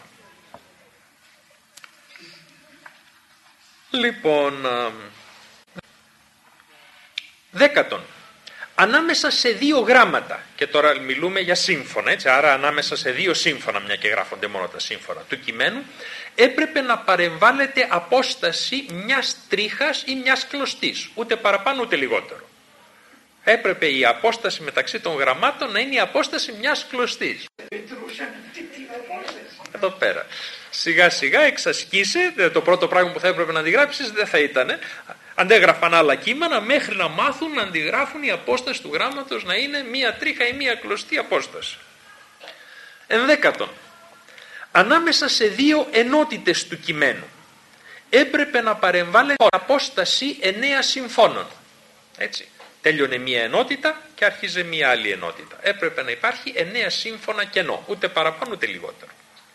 A: Λοιπόν, δέκατον. Ανάμεσα σε δύο γράμματα, και τώρα μιλούμε για σύμφωνα, έτσι, άρα ανάμεσα σε δύο σύμφωνα, μια και γράφονται μόνο τα σύμφωνα του κειμένου, έπρεπε να παρεμβάλλεται απόσταση μιας τρίχας ή μιας κλωστής, ούτε παραπάνω ούτε λιγότερο. Έπρεπε η απόσταση μεταξύ των γραμμάτων να είναι η απόσταση μιας κλωστής. Εδώ πέρα. Σιγά σιγά εξασκείσαι, το πρώτο πράγμα που θα έπρεπε να αντιγράψεις δεν θα ήταν. Αντέγραφαν άλλα κείμενα μέχρι να μάθουν να αντιγράφουν η απόσταση του γράμματος να είναι μία τρίχα ή μία κλωστή απόσταση. Ενδέκατον. Ανάμεσα σε δύο ενότητες του κειμένου έπρεπε να παρεμβάλλεται απόσταση εννέα συμφώνων. Έτσι. Τέλειωνε μία ενότητα και άρχιζε μία άλλη ενότητα. Έπρεπε να υπάρχει εννέα σύμφωνα κενό, ούτε παραπάνω ούτε λιγότερο.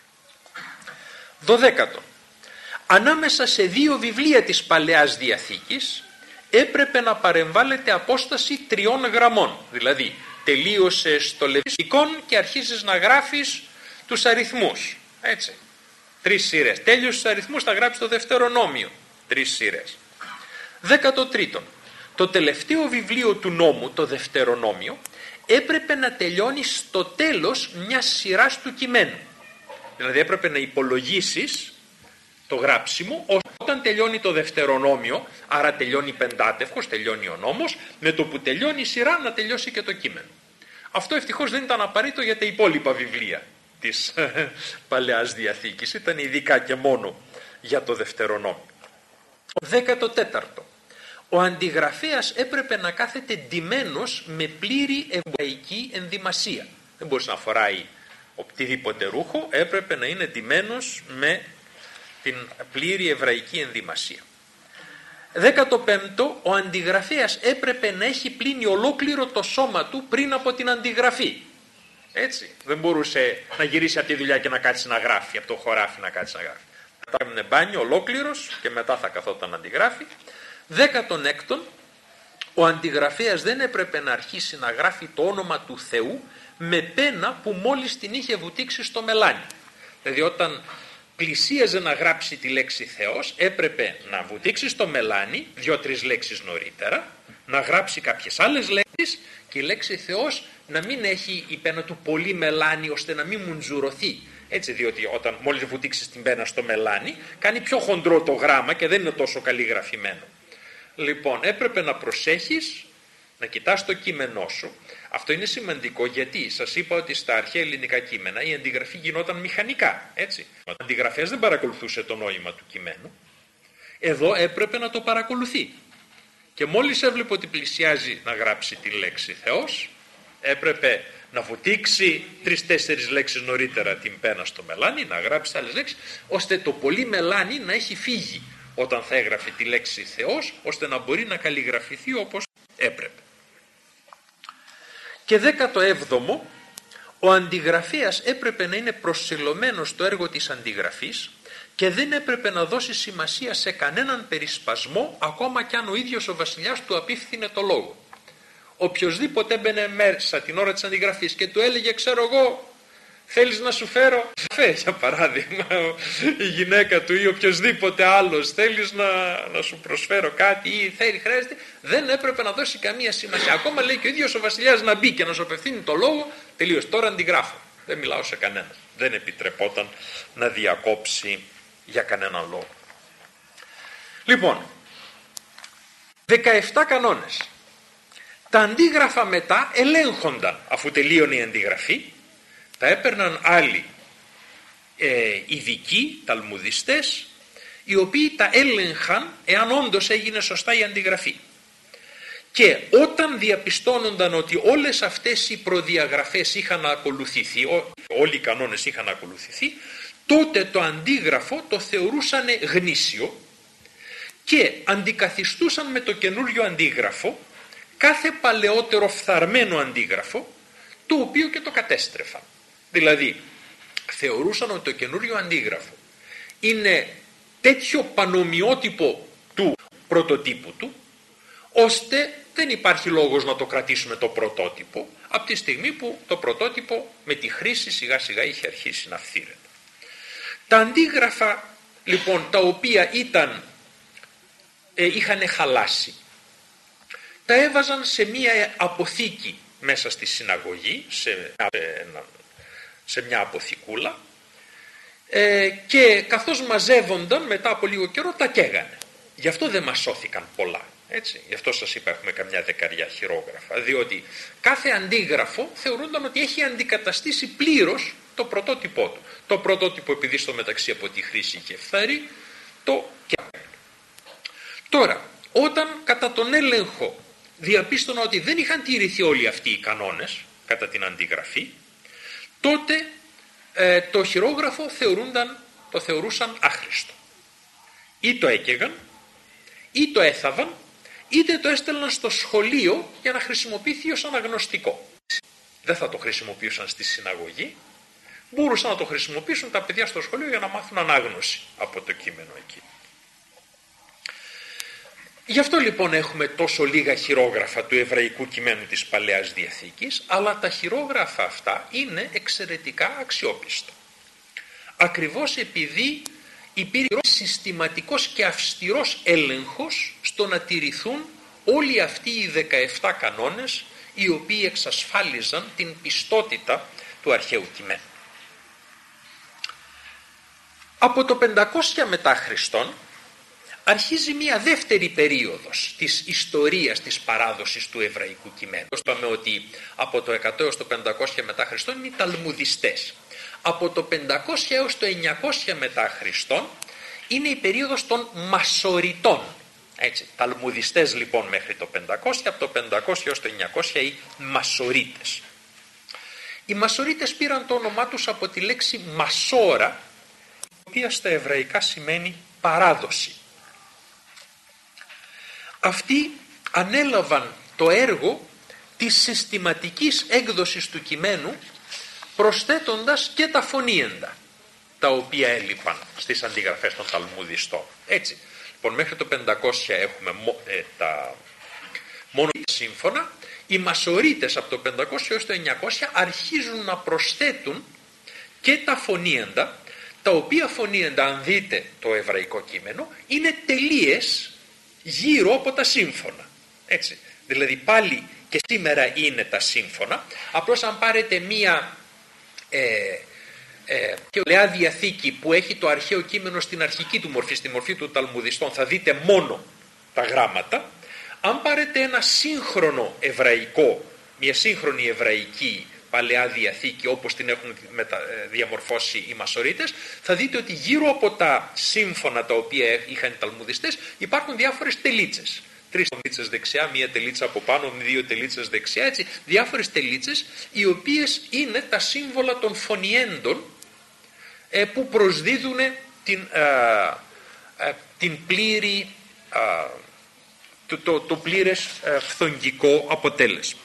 A: Δωδέκατον. Ανάμεσα σε δύο βιβλία της Παλαιάς Διαθήκης έπρεπε να παρεμβάλλεται απόσταση τριών γραμμών. Δηλαδή τελείωσε στο Λεβιτικόν και αρχίζεις να γράφεις τους αριθμούς. Έτσι. Τρεις σειρές. Τέλειωσε τους αριθμούς, θα γράψεις το Δευτερονόμιο. Τρεις σειρές. Δέκατο τρίτον. Το τελευταίο βιβλίο του νόμου, το Δευτερονόμιο, έπρεπε να τελειώνει στο τέλος μιας σειράς του κειμένου. Δηλαδή έπρεπε να υπολογίσεις το γράψιμο όταν τελειώνει το Δευτερονόμιο, άρα τελειώνει πεντάτευκος, τελειώνει ο νόμος, με το που τελειώνει η σειρά να τελειώσει και το κείμενο. Αυτό ευτυχώς δεν ήταν απαραίτητο για τα υπόλοιπα βιβλία της Παλαιάς Διαθήκης, ήταν ειδικά και μόνο για το Δευτερονόμιο. Δέκατο τέταρτο. Ο αντιγραφέας έπρεπε να κάθεται ντυμένος με πλήρη εβραϊκή ενδυμασία. Δεν μπορούσε να φοράει οτιδήποτε ρούχο, έπρεπε να είναι ντυμένος με την πλήρη εβραϊκή ενδυμασία. Δέκατο πέμπτο. Ο αντιγραφέας έπρεπε να έχει πλύνει ολόκληρο το σώμα του πριν από την αντιγραφή. Έτσι. Δεν μπορούσε να γυρίσει από τη δουλειά και να κάτσει να γράφει, από το χωράφι να κάτσει να γράφει. Θα έκανε μπάνιο ολόκληρος και μετά θα καθόταν να αντιγράφει. Δέκατον έκτον. Ο αντιγραφέας δεν έπρεπε να αρχίσει να γράφει το όνομα του Θεού με πένα που μόλις την είχε βουτήξει στο μελάνι. Δηλαδή όταν πλησίαζε να γράψει τη λέξη Θεός, έπρεπε να βουτήξει στο μελάνι δύο-τρεις λέξεις νωρίτερα, να γράψει κάποιες άλλες λέξεις και η λέξη Θεός να μην έχει η πένα του πολύ μελάνι ώστε να μην μουντζουρωθεί. Έτσι, διότι όταν μόλις βουτήξεις την πένα στο μελάνι κάνει πιο χοντρό το γράμμα και δεν είναι τόσο καλλιγραφημένο. Λοιπόν, έπρεπε να προσέχεις να κοιτάς το κείμενό σου. Αυτό είναι σημαντικό γιατί σας είπα ότι στα αρχαία ελληνικά κείμενα η αντιγραφή γινόταν μηχανικά. Έτσι. Ο αντιγραφέας δεν παρακολουθούσε το νόημα του κειμένου. Εδώ έπρεπε να το παρακολουθεί. Και μόλις έβλεπε ότι πλησιάζει να γράψει τη λέξη Θεός, έπρεπε να βουτήξει τρεις-τέσσερις λέξεις νωρίτερα την πένα στο μελάνι, να γράψει άλλες λέξεις, ώστε το πολύ μελάνι να έχει φύγει όταν θα έγραφε τη λέξη Θεός, ώστε να μπορεί να καλλιγραφηθεί όπως έπρεπε. Και δέκατο έβδομο. Ο αντιγραφέας έπρεπε να είναι προσιλωμένος στο έργο της αντιγραφής και δεν έπρεπε να δώσει σημασία σε κανέναν περισπασμό, ακόμα κι αν ο ίδιος ο βασιλιάς του απίφθινε το λόγο. Οποιοσδήποτε έμπαινε μέσα την ώρα της αντιγραφής και του έλεγε, ξέρω εγώ, θέλεις να σου φέρω καφέ, για παράδειγμα, η γυναίκα του ή οποιοσδήποτε άλλος, θέλεις να, να σου προσφέρω κάτι ή θέλει, χρειάζεται, δεν έπρεπε να δώσει καμία σημασία. Ακόμα λέει και ο ίδιος ο βασιλιάς να μπει και να σου απευθύνει το λόγο, τελείως, τώρα αντιγράφω. Δεν μιλάω σε κανέναν. Δεν επιτρεπόταν να διακόψει για κανέναν λόγο. Λοιπόν, δεκαεπτά κανόνες. Τα αντίγραφα μετά ελέγχονταν αφού τελείωνε η αντιγραφή. Τα έπαιρναν άλλοι ε, ειδικοί, ταλμουδιστές, οι οποίοι τα έλεγχαν εάν όντως έγινε σωστά η αντιγραφή. Και όταν διαπιστώνονταν ότι όλες αυτές οι προδιαγραφές είχαν ακολουθηθεί, ό, όλοι οι κανόνες είχαν ακολουθηθεί, τότε το αντίγραφο το θεωρούσαν γνήσιο και αντικαθιστούσαν με το καινούριο αντίγραφο κάθε παλαιότερο φθαρμένο αντίγραφο, το οποίο και το κατέστρεφαν. Δηλαδή, θεωρούσαν ότι το καινούριο αντίγραφο είναι τέτοιο πανομοιότυπο του πρωτοτύπου του, ώστε δεν υπάρχει λόγος να το κρατήσουμε το πρωτότυπο, από τη στιγμή που το πρωτότυπο με τη χρήση σιγά σιγά είχε αρχίσει να φθήρεται. Τα αντίγραφα λοιπόν τα οποία ήταν, ε, είχαν χαλάσει, τα έβαζαν σε μία αποθήκη μέσα στη συναγωγή, σε, σε μια αποθηκούλα, ε, και καθώς μαζεύονταν μετά από λίγο καιρό τα καίγανε. Γι' αυτό δεν μας σώθηκαν πολλά. Έτσι. Γι' αυτό σας είπα έχουμε καμιά δεκαριά χειρόγραφα, διότι κάθε αντίγραφο θεωρούνταν ότι έχει αντικαταστήσει πλήρως το πρωτότυπό του. Το πρωτότυπο, επειδή στο μεταξύ από τη χρήση είχε φθαρεί, το καίγανε. Τώρα, όταν κατά τον έλεγχο διαπίστωνα ότι δεν είχαν τηρηθεί όλοι αυτοί οι κανόνες κατά την αντιγραφή, τότε ε, το χειρόγραφο θεωρούνταν, το θεωρούσαν άχρηστο. Ή το έκαιγαν, ή το έθαβαν, είτε το έστελναν στο σχολείο για να χρησιμοποιηθεί ως αναγνωστικό. Δεν θα το χρησιμοποιούσαν στη συναγωγή, μπορούσαν να το χρησιμοποιήσουν τα παιδιά στο σχολείο για να μάθουν ανάγνωση από το κείμενο εκεί. Γι' αυτό λοιπόν έχουμε τόσο λίγα χειρόγραφα του εβραϊκού κειμένου της Παλαιάς Διαθήκης, αλλά τα χειρόγραφα αυτά είναι εξαιρετικά αξιόπιστα. Ακριβώς επειδή υπήρχε συστηματικός και αυστηρός έλεγχος στο να τηρηθούν όλοι αυτοί οι δεκαεπτά κανόνες, οι οποίοι εξασφάλιζαν την πιστότητα του αρχαίου κειμένου. Από το πεντακόσια μετά Χριστόν αρχίζει μια δεύτερη περίοδος της ιστορίας της παράδοσης του εβραϊκού κειμένου. Είπαμε ότι από το εκατό έως το πεντακόσια μετά Χριστόν είναι οι Ταλμουδιστές. Από το πεντακόσια έως το εννιακόσια μετά Χριστόν είναι η περίοδος των Μασοριτών. Έτσι, Ταλμουδιστές λοιπόν μέχρι το πεντακόσια, από το πεντακόσια έως το εννιακόσια οι Μασορίτες. Οι Μασορίτες πήραν το όνομά τους από τη λέξη Μασόρα, η οποία στα εβραϊκά σημαίνει παράδοση. Αυτοί ανέλαβαν το έργο της συστηματικής έκδοσης του κειμένου, προσθέτοντας και τα φωνήεντα, τα οποία έλειπαν στις αντιγραφές των Ταλμουδιστών. Έτσι, λοιπόν, μέχρι το πεντακόσια έχουμε ε, τα μόνο σύμφωνα. Οι Μασορίτες από το πεντακόσια έως το εννιακόσια αρχίζουν να προσθέτουν και τα φωνήεντα, τα οποία φωνήεντα, αν δείτε το εβραϊκό κείμενο, είναι τελείες γύρω από τα σύμφωνα. Έτσι. Δηλαδή πάλι και σήμερα είναι τα σύμφωνα, απλώς αν πάρετε μία ε, ε, Παλαιά Διαθήκη που έχει το αρχαίο κείμενο στην αρχική του μορφή, στη μορφή του Ταλμουδιστών, θα δείτε μόνο τα γράμματα. Αν πάρετε ένα σύγχρονο εβραϊκό, μια σύγχρονη εβραϊκή Παλαιά Διαθήκη όπως την έχουν διαμορφώσει οι Μασορίτες, θα δείτε ότι γύρω από τα σύμφωνα τα οποία είχαν οι Ταλμουδιστές υπάρχουν διάφορες τελίτσες. Τρεις τελίτσες δεξιά, μία τελίτσα από πάνω, δύο τελίτσες δεξιά, έτσι, διάφορες τελίτσες, οι οποίες είναι τα σύμβολα των φωνιέντων ε, που προσδίδουν την, ε, ε, την πλήρη, ε, το, το, το πλήρες ε, φθογγικό αποτέλεσμα.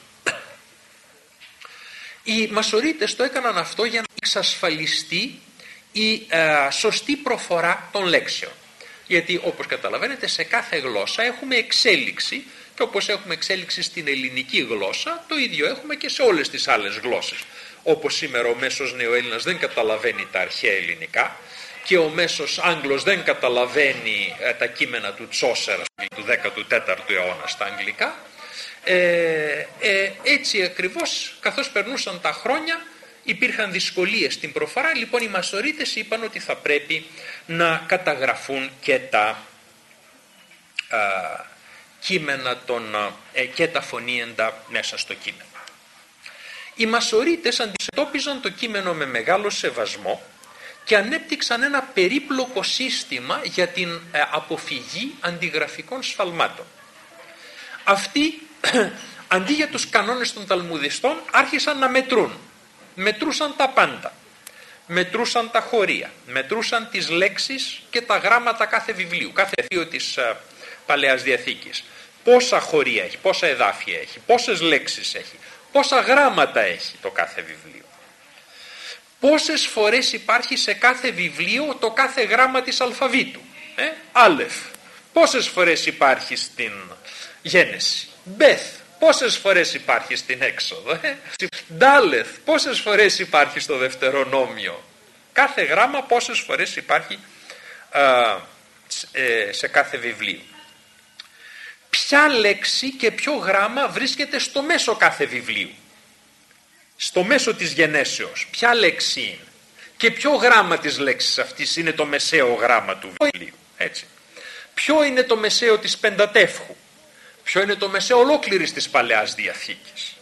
A: Οι Μασορίτες το έκαναν αυτό για να εξασφαλιστεί η ε, σωστή προφορά των λέξεων. Γιατί όπως καταλαβαίνετε σε κάθε γλώσσα έχουμε εξέλιξη, και όπως έχουμε εξέλιξη στην ελληνική γλώσσα, το ίδιο έχουμε και σε όλες τις άλλες γλώσσες. Όπως σήμερα ο μέσος νεοέλληνας δεν καταλαβαίνει τα αρχαία ελληνικά και ο μέσος Άγγλος δεν καταλαβαίνει ε, τα κείμενα του Τσόσερ του δέκατου τέταρτου αιώνα στα αγγλικά. Ε, ε, έτσι ακριβώς καθώς περνούσαν τα χρόνια υπήρχαν δυσκολίες στην προφορά. Λοιπόν οι Μασορίτες είπαν ότι θα πρέπει να καταγραφούν και τα α, κείμενα των, ε, και τα φωνήεντα μέσα στο κείμενο. Οι Μασορίτες αντιμετώπιζαν το κείμενο με μεγάλο σεβασμό και ανέπτυξαν ένα περίπλοκο σύστημα για την ε, αποφυγή αντιγραφικών σφαλμάτων. Αυτοί αντί για τους κανόνες των Ταλμουδιστών άρχισαν να μετρούν. Μετρούσαν τα πάντα. Μετρούσαν τα χωρία. Μετρούσαν τις λέξεις και τα γράμματα κάθε βιβλίου, κάθε βιβλίο της uh, Παλαιάς Διαθήκης. Πόσα χωρία έχει, πόσα εδάφια έχει, πόσες λέξεις έχει, πόσα γράμματα έχει το κάθε βιβλίο. Πόσες φορές υπάρχει σε κάθε βιβλίο το κάθε γράμμα της αλφαβήτου. Ε, άλεφ. Πόσες φορές υπάρχει στην Γένεση. Μπεθ, πόσες φορές υπάρχει στην Έξοδο. Ε? Ντάλεθ, πόσες φορές υπάρχει στο Δευτερονόμιο. Κάθε γράμμα πόσες φορές υπάρχει α, ε, σε κάθε βιβλίο. Ποια λέξη και ποιο γράμμα βρίσκεται στο μέσο κάθε βιβλίου. Στο μέσο της γενέσεως. Ποια λέξη είναι. Και ποιο γράμμα της λέξης αυτής είναι το μεσαίο γράμμα του βιβλίου. Έτσι. Ποιο είναι το μεσαίο της Πεντατεύχου. Ποιο είναι το μεσαίο ολόκληρης της Παλαιάς Διαθήκης.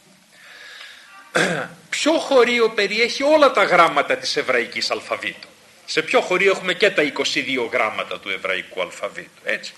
A: Ποιο χωρίο περιέχει όλα τα γράμματα της εβραϊκής αλφαβήτου. Σε ποιο χωρίο έχουμε και τα είκοσι δύο γράμματα του εβραϊκού αλφαβήτου. Έτσι.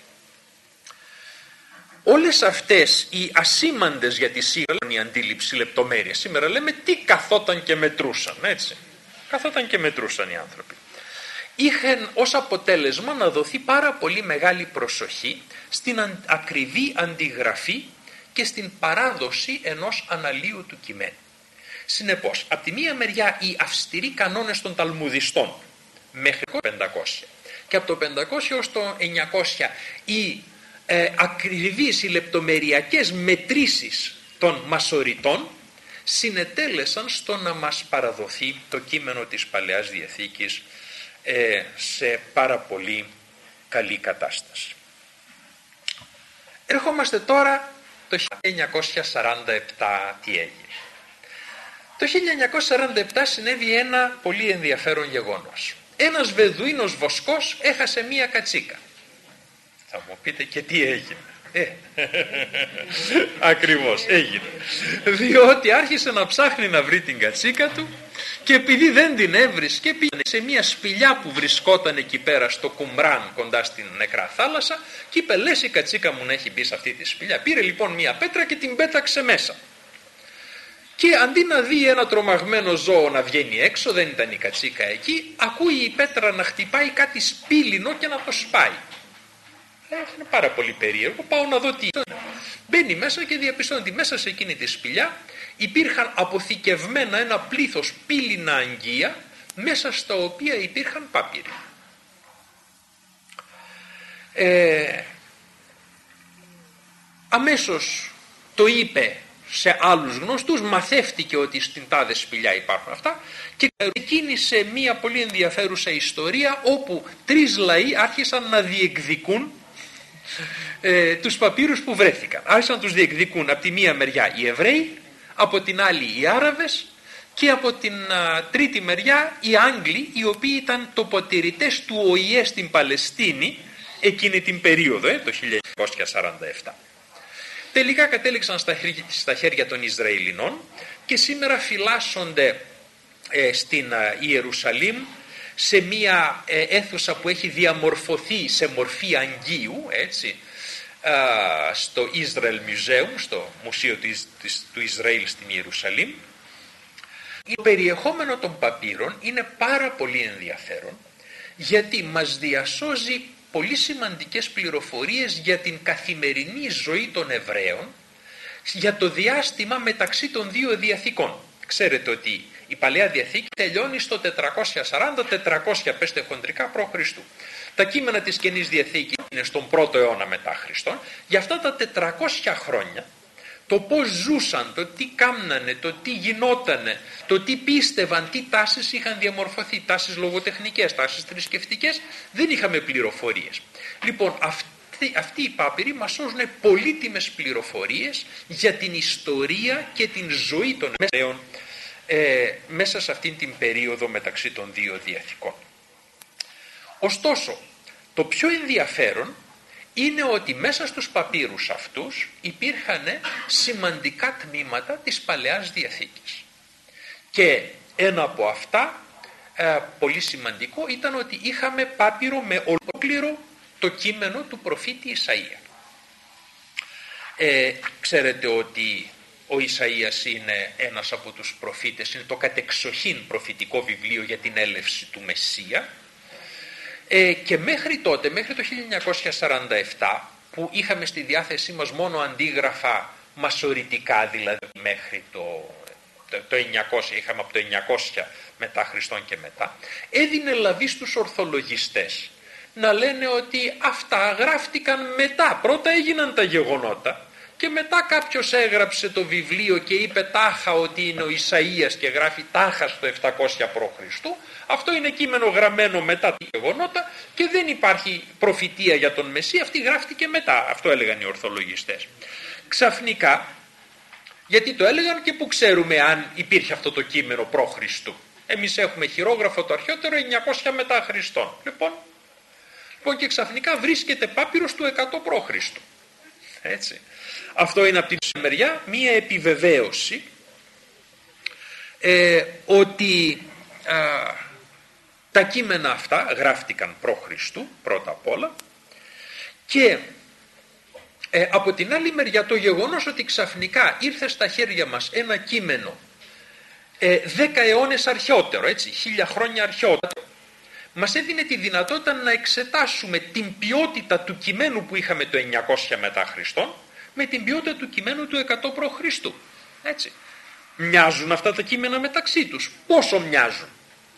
A: Όλες αυτές οι ασήμαντες για τη σύγχρονη αντίληψη λεπτομέρειες. Σήμερα λέμε τι καθόταν και μετρούσαν. Έτσι. Καθόταν και μετρούσαν οι άνθρωποι. Είχαν ως αποτέλεσμα να δοθεί πάρα πολύ μεγάλη προσοχή στην ακριβή αντιγραφή και στην παράδοση ενός αναλύου του κειμένου. Συνεπώς, από τη μία μεριά οι αυστηροί κανόνες των Ταλμουδιστών μέχρι το πεντακόσια και από το πεντακόσια έως το εννιακόσια οι ε, ακριβείς, οι λεπτομεριακές μετρήσεις των Μασοριτών συνετέλεσαν στο να μας παραδοθεί το κείμενο της Παλαιάς Διαθήκης ε, σε πάρα πολύ καλή κατάσταση. Ερχόμαστε τώρα το χίλια εννιακόσια σαράντα επτά. Τι έγινε. Το χίλια εννιακόσια σαράντα επτά συνέβη ένα πολύ ενδιαφέρον γεγονός. Ένας Βεδουίνος βοσκός έχασε μία κατσίκα. Θα μου πείτε και τι έγινε. Ε, ακριβώς έγινε. Διότι άρχισε να ψάχνει να βρει την κατσίκα του και επειδή δεν την έβρισκε πήγε σε μια σπηλιά που βρισκόταν εκεί πέρα στο Κουμράν κοντά στην νεκρά θάλασσα και είπε λες η κατσίκα μου να έχει μπει σε αυτή τη σπηλιά. Πήρε λοιπόν μια πέτρα και την πέταξε μέσα. Και αντί να δει ένα τρομαγμένο ζώο να βγαίνει έξω, δεν ήταν η κατσίκα εκεί, ακούει η πέτρα να χτυπάει κάτι σπήλινο και να το σπάει. Είναι πάρα πολύ περίεργο, πάω να δω τι είναι. Μπαίνει μέσα και διαπιστώνει ότι μέσα σε εκείνη τη σπηλιά υπήρχαν αποθηκευμένα ένα πλήθος πύληνα αγγεία μέσα στα οποία υπήρχαν πάπυροι. Ε, αμέσως το είπε σε άλλους γνωστούς, μαθεύτηκε ότι στην τάδε σπηλιά υπάρχουν αυτά και ξεκίνησε μια πολύ ενδιαφέρουσα ιστορία όπου τρεις λαοί άρχισαν να διεκδικούν ε, τους παπύρους που βρέθηκαν. Άρχισαν να τους διεκδικούν από τη μία μεριά οι Εβραίοι, από την άλλη οι Άραβες και από την α, τρίτη μεριά οι Άγγλοι, οι οποίοι ήταν τοποτηρητές του Ο Η Ε στην Παλαιστίνη εκείνη την περίοδο, ε, το χίλια εννιακόσια σαράντα επτά. Τελικά κατέληξαν στα χέρια, στα χέρια των Ισραηλινών και σήμερα φυλάσσονται ε, στην ε, Ιερουσαλήμ σε μια ε, αίθουσα που έχει διαμορφωθεί σε μορφή αγγείου, έτσι, ε, στο Israel Museum, στο Μουσείο του, της, του Ισραήλ στην Ιερουσαλήμ. Το περιεχόμενο των παπύρων είναι πάρα πολύ ενδιαφέρον γιατί μας διασώζει πολύ σημαντικές πληροφορίες για την καθημερινή ζωή των Εβραίων για το διάστημα μεταξύ των δύο διαθήκων. Ξέρετε ότι η Παλαιά Διαθήκη τελειώνει στο τετρακόσια σαράντα τετρακόσια πέστε χοντρικά προ Χριστού. Τα κείμενα της Καινής Διαθήκης είναι στον πρώτο αιώνα μετά Χριστόν. Για αυτά τα τετρακόσια χρόνια το πώς ζούσαν, το τι κάμνανε, το τι γινότανε, το τι πίστευαν, τι τάσεις είχαν διαμορφωθεί, τάσεις λογοτεχνικές, τάσεις θρησκευτικές, δεν είχαμε πληροφορίες. Λοιπόν, αυτοί, αυτοί οι πάπυροι μας σώζουν πολύτιμες πληροφορίες για την ιστορία και την ζωή των Εβραίων ε, μέσα σε αυτήν την περίοδο μεταξύ των δύο διαθηκών. Ωστόσο, το πιο ενδιαφέρον είναι ότι μέσα στους παπύρους αυτούς υπήρχαν σημαντικά τμήματα της Παλαιάς Διαθήκης. Και ένα από αυτά, ε, πολύ σημαντικό, ήταν ότι είχαμε πάπυρο με ολόκληρο το κείμενο του προφήτη Ισαΐα. Ε, ξέρετε ότι ο Ισαΐας είναι ένας από τους προφήτες, είναι το κατεξοχήν προφητικό βιβλίο για την έλευση του Μεσσία. Ε, και μέχρι τότε, μέχρι το χίλια εννιακόσια σαράντα επτά, που είχαμε στη διάθεσή μας μόνο αντίγραφα μασοριτικά, δηλαδή μέχρι το, το, το εννιακόσια, είχαμε από το εννιακόσια μετά Χριστόν και μετά, έδινε λαβή στους ορθολογιστές να λένε ότι αυτά γράφτηκαν μετά. Πρώτα έγιναν τα γεγονότα και μετά κάποιος έγραψε το βιβλίο και είπε τάχα ότι είναι ο Ισαΐας και γράφει τάχα στο επτακόσια π.Χ. Αυτό είναι κείμενο γραμμένο μετά τα γεγονότα και δεν υπάρχει προφητεία για τον Μεσσία, αυτή γράφτηκε μετά. Αυτό έλεγαν οι ορθολογιστές. Ξαφνικά, γιατί το έλεγαν και που ξέρουμε αν υπήρχε αυτό το κείμενο π.Χ. Εμείς έχουμε χειρόγραφο το αρχαιότερο εννιακόσια μετά Χριστόν. Λοιπόν, λοιπόν και ξαφνικά βρίσκεται πάπυρος του εκατό π.Χ. Έτσι. Αυτό είναι από την μεριά μία επιβεβαίωση ε, ότι α, τα κείμενα αυτά γράφτηκαν π.Χ. πρώτα απ' όλα και ε, από την άλλη μεριά το γεγονός ότι ξαφνικά ήρθε στα χέρια μας ένα κείμενο ε, δέκα αιώνες αρχαιότερο, έτσι, χίλια χρόνια αρχαιότερο, μας έδινε τη δυνατότητα να εξετάσουμε την ποιότητα του κειμένου που είχαμε το εννιακόσια μετά Χριστόν με την ποιότητα του κειμένου του εκατό π.Χ. Έτσι. Μοιάζουν αυτά τα κείμενα μεταξύ τους. Πόσο μοιάζουν.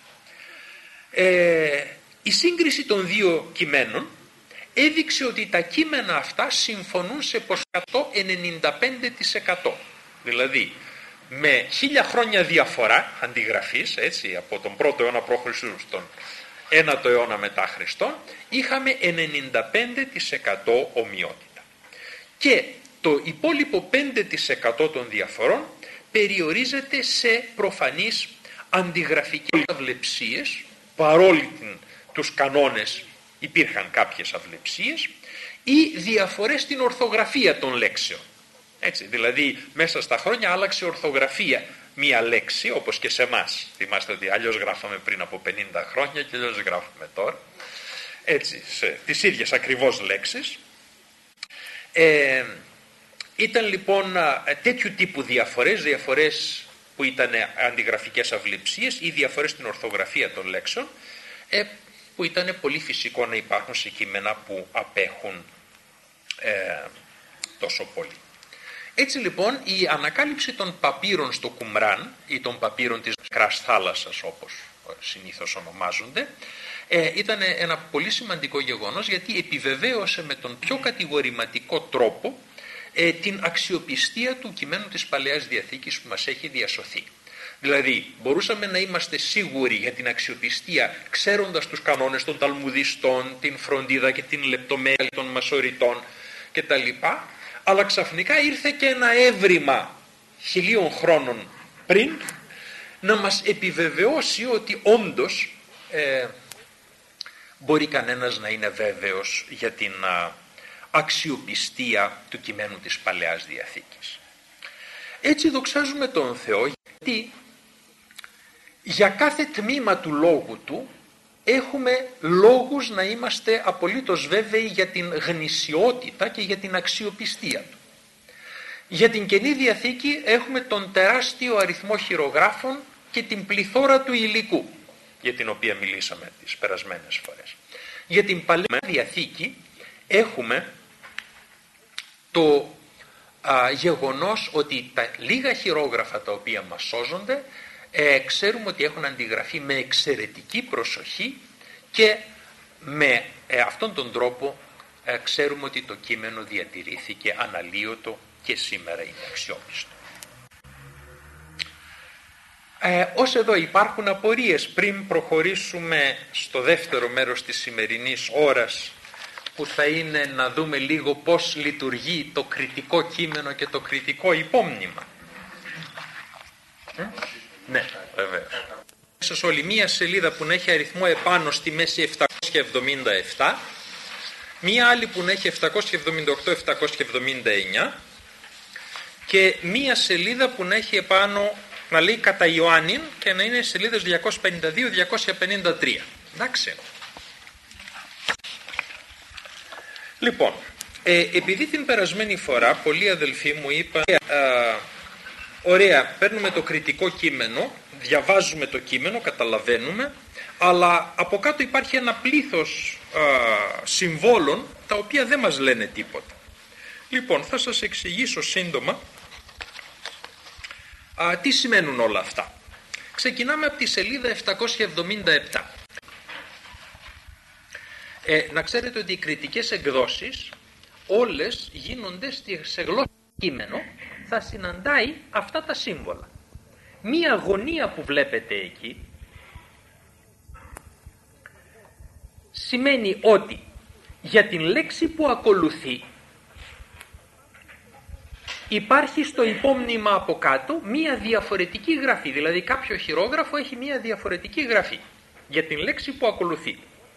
A: Ε, η σύγκριση των δύο κειμένων έδειξε ότι τα κείμενα αυτά συμφωνούν σε ποσοστό ενενήντα πέντε τοις εκατό. Δηλαδή με χίλια χρόνια διαφορά αντιγραφής, έτσι, από τον πρώτο αιώνα π.Χ. στον ένατο αιώνα μετά Χριστόν, είχαμε ενενήντα πέντε τοις εκατό ομοιότητα. Και το υπόλοιπο πέντε τοις εκατό των διαφορών περιορίζεται σε προφανείς αντιγραφικές αυλεψίες, παρόλοι τους κανόνες υπήρχαν κάποιες αυλεψίες, ή διαφορές στην ορθογραφία των λέξεων. Έτσι, δηλαδή μέσα στα χρόνια άλλαξε ορθογραφία μία λέξη, όπως και σε εμάς. Θυμάστε ότι αλλιώς γράφαμε πριν από πενήντα χρόνια και αλλιώς γράφουμε τώρα. Έτσι, σε τις ίδιες ακριβώς λέξεις. Ε, ήταν λοιπόν τέτοιου τύπου διαφορές, διαφορές που ήταν αντιγραφικές αυλεψίες ή διαφορές στην ορθογραφία των λέξεων, ε, που ήταν πολύ φυσικό να υπάρχουν σε κείμενα που απέχουν ε, τόσο πολύ. Έτσι λοιπόν η ανακάλυψη των παπύρων στο Κουμράν ή των παπύρων της Μικράς Θάλασσας, όπως συνήθως ονομάζονται, ε, ήταν ένα πολύ σημαντικό γεγονός, γιατί επιβεβαίωσε με τον πιο κατηγορηματικό τρόπο ε, την αξιοπιστία του κειμένου της Παλαιάς Διαθήκης που μας έχει διασωθεί. Δηλαδή μπορούσαμε να είμαστε σίγουροι για την αξιοπιστία ξέροντας τους κανόνες των Ταλμουδιστών, την φροντίδα και την λεπτομέρεια των Μασοριτών κτλ. Αλλά ξαφνικά ήρθε και ένα έβριμα χιλίων χρόνων πριν να μας επιβεβαιώσει ότι όντως ε, μπορεί κανένας να είναι βέβαιος για την α, αξιοπιστία του κειμένου της Παλαιάς Διαθήκης. Έτσι δοξάζουμε τον Θεό, γιατί για κάθε τμήμα του λόγου του έχουμε λόγους να είμαστε απολύτως βέβαιοι για την γνησιότητα και για την αξιοπιστία του. Για την Καινή Διαθήκη έχουμε τον τεράστιο αριθμό χειρογράφων και την πληθώρα του υλικού, για την οποία μιλήσαμε τις περασμένες φορές. Για την Παλαιά Διαθήκη έχουμε το α, γεγονός ότι τα λίγα χειρόγραφα τα οποία μας σώζονται, ε, ξέρουμε ότι έχουν αντιγραφεί με εξαιρετική προσοχή και με ε, αυτόν τον τρόπο ε, ξέρουμε ότι το κείμενο διατηρήθηκε αναλύωτο και σήμερα είναι αξιόπιστο. Ε, ως εδώ υπάρχουν απορίες πριν προχωρήσουμε στο δεύτερο μέρος της σημερινής ώρας, που θα είναι να δούμε λίγο πώς λειτουργεί το κριτικό κείμενο και το κριτικό υπόμνημα. Ε? Ναι, βέβαια. Σας όλη μία σελίδα που να έχει αριθμό επάνω στη μέση επτακόσια εβδομήντα επτά, μία άλλη που να έχει επτακόσια εβδομήντα οκτώ επτακόσια εβδομήντα εννιά και μία σελίδα που να έχει επάνω να λέει κατά Ιωάννην και να είναι σελίδες διακόσια πενήντα δύο διακόσια πενήντα τρία. Εντάξει. Λοιπόν, ε, επειδή την περασμένη φορά πολλοί αδελφοί μου είπαν ε, ωραία, παίρνουμε το κριτικό κείμενο, διαβάζουμε το κείμενο, καταλαβαίνουμε, αλλά από κάτω υπάρχει ένα πλήθος α, συμβόλων τα οποία δεν μας λένε τίποτα. Λοιπόν, θα σας εξηγήσω σύντομα α, τι σημαίνουν όλα αυτά. Ξεκινάμε από τη σελίδα επτακόσια εβδομήντα επτά. Ε, να ξέρετε ότι οι κριτικές εκδόσεις όλες γίνονται σε γλώσσα κείμενο, θα συναντάει αυτά τα σύμβολα. Μία γωνία που βλέπετε εκεί σημαίνει ότι για την λέξη που ακολουθεί υπάρχει στο υπόμνημα από κάτω μία διαφορετική γραφή, δηλαδή κάποιο χειρόγραφο έχει μία διαφορετική γραφή για την λέξη που ακολουθεί.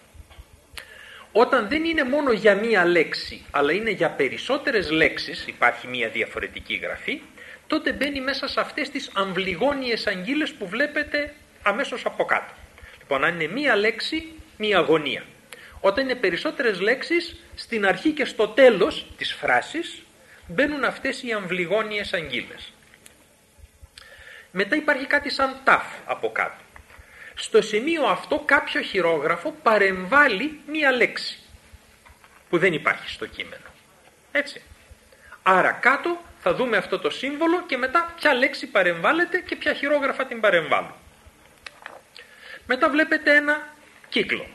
A: Όταν δεν είναι μόνο για μία λέξη, αλλά είναι για περισσότερες λέξεις, υπάρχει μία διαφορετική γραφή, τότε μπαίνει μέσα σε αυτές τις αμβλιγόνιες αγγείλες που βλέπετε αμέσως από κάτω. Λοιπόν, αν είναι μία λέξη, μία γωνία. Όταν είναι περισσότερες λέξεις, στην αρχή και στο τέλος της φράσης μπαίνουν αυτές οι αμβλιγόνιες αγγείλες. Μετά υπάρχει κάτι σαν ταφ από κάτω. Στο σημείο αυτό κάποιο χειρόγραφο παρεμβάλλει μία λέξη που δεν υπάρχει στο κείμενο. Έτσι. Άρα κάτω θα δούμε αυτό το σύμβολο και μετά ποια λέξη παρεμβάλλεται και ποια χειρόγραφα την παρεμβάλλουν. Μετά βλέπετε ένα κύκλο.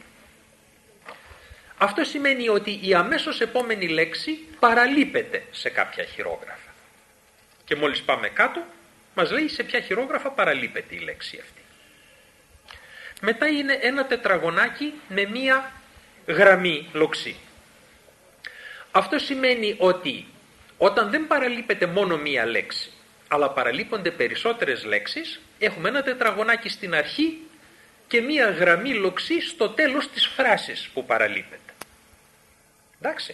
A: Αυτό σημαίνει ότι η αμέσως επόμενη λέξη παραλείπεται σε κάποια χειρόγραφα. Και μόλις πάμε κάτω μας λέει σε ποια χειρόγραφα παραλείπεται η λέξη αυτή. Μετά είναι ένα τετραγωνάκι με μία γραμμή λοξή. Αυτό σημαίνει ότι όταν δεν παραλείπεται μόνο μία λέξη, αλλά παραλείπονται περισσότερες λέξεις, έχουμε ένα τετραγωνάκι στην αρχή και μία γραμμή λοξή στο τέλος της φράσης που παραλείπεται. Εντάξει.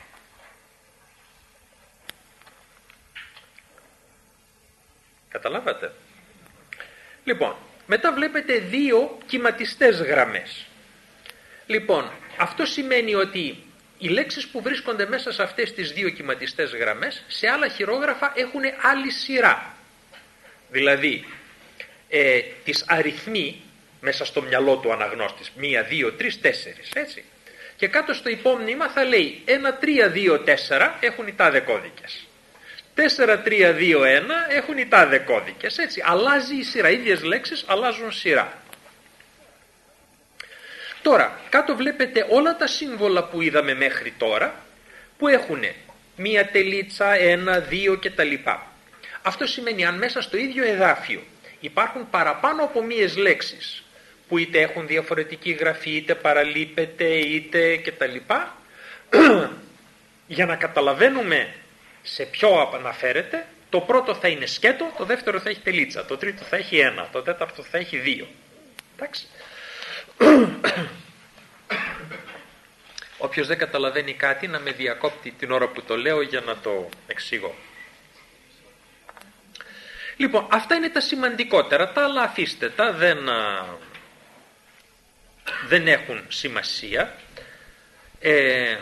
A: Καταλάβατε. Λοιπόν, μετά βλέπετε δύο κυματιστές γραμμές. Λοιπόν, αυτό σημαίνει ότι οι λέξεις που βρίσκονται μέσα σε αυτές τις δύο κυματιστές γραμμές, σε άλλα χειρόγραφα έχουν άλλη σειρά. Δηλαδή, ε, τις αριθμεί μέσα στο μυαλό του αναγνώστης. Μία, δύο, τρεις, τέσσερις, έτσι. Και κάτω στο υπόμνημα θα λέει ένα, τρία, δύο, τέσσερα έχουν οι τάδε κώδικες. τέσσερα, τρία, δύο, ένα έχουν οι τάδε κώδικες. Έτσι, αλλάζει η σειρά. Οι ίδιες λέξεις αλλάζουν σειρά. Τώρα, κάτω βλέπετε όλα τα σύμβολα που είδαμε μέχρι τώρα, που έχουν μία τελίτσα, ένα, δύο κτλ. Αυτό σημαίνει αν μέσα στο ίδιο εδάφιο υπάρχουν παραπάνω από μίες λέξεις, που είτε έχουν διαφορετική γραφή, είτε παραλείπεται, είτε κτλ. Για να καταλαβαίνουμε σε ποιο αναφέρεται, το πρώτο θα είναι σκέτο, το δεύτερο θα έχει τελίτσα, το τρίτο θα έχει ένα, το τέταρτο θα έχει δύο. Εντάξει. Όποιος δεν καταλαβαίνει κάτι να με διακόπτει την ώρα που το λέω για να το εξηγώ. Λοιπόν, αυτά είναι τα σημαντικότερα, τα άλλα αφήστε τα, δεν, δεν έχουν σημασία. Ε,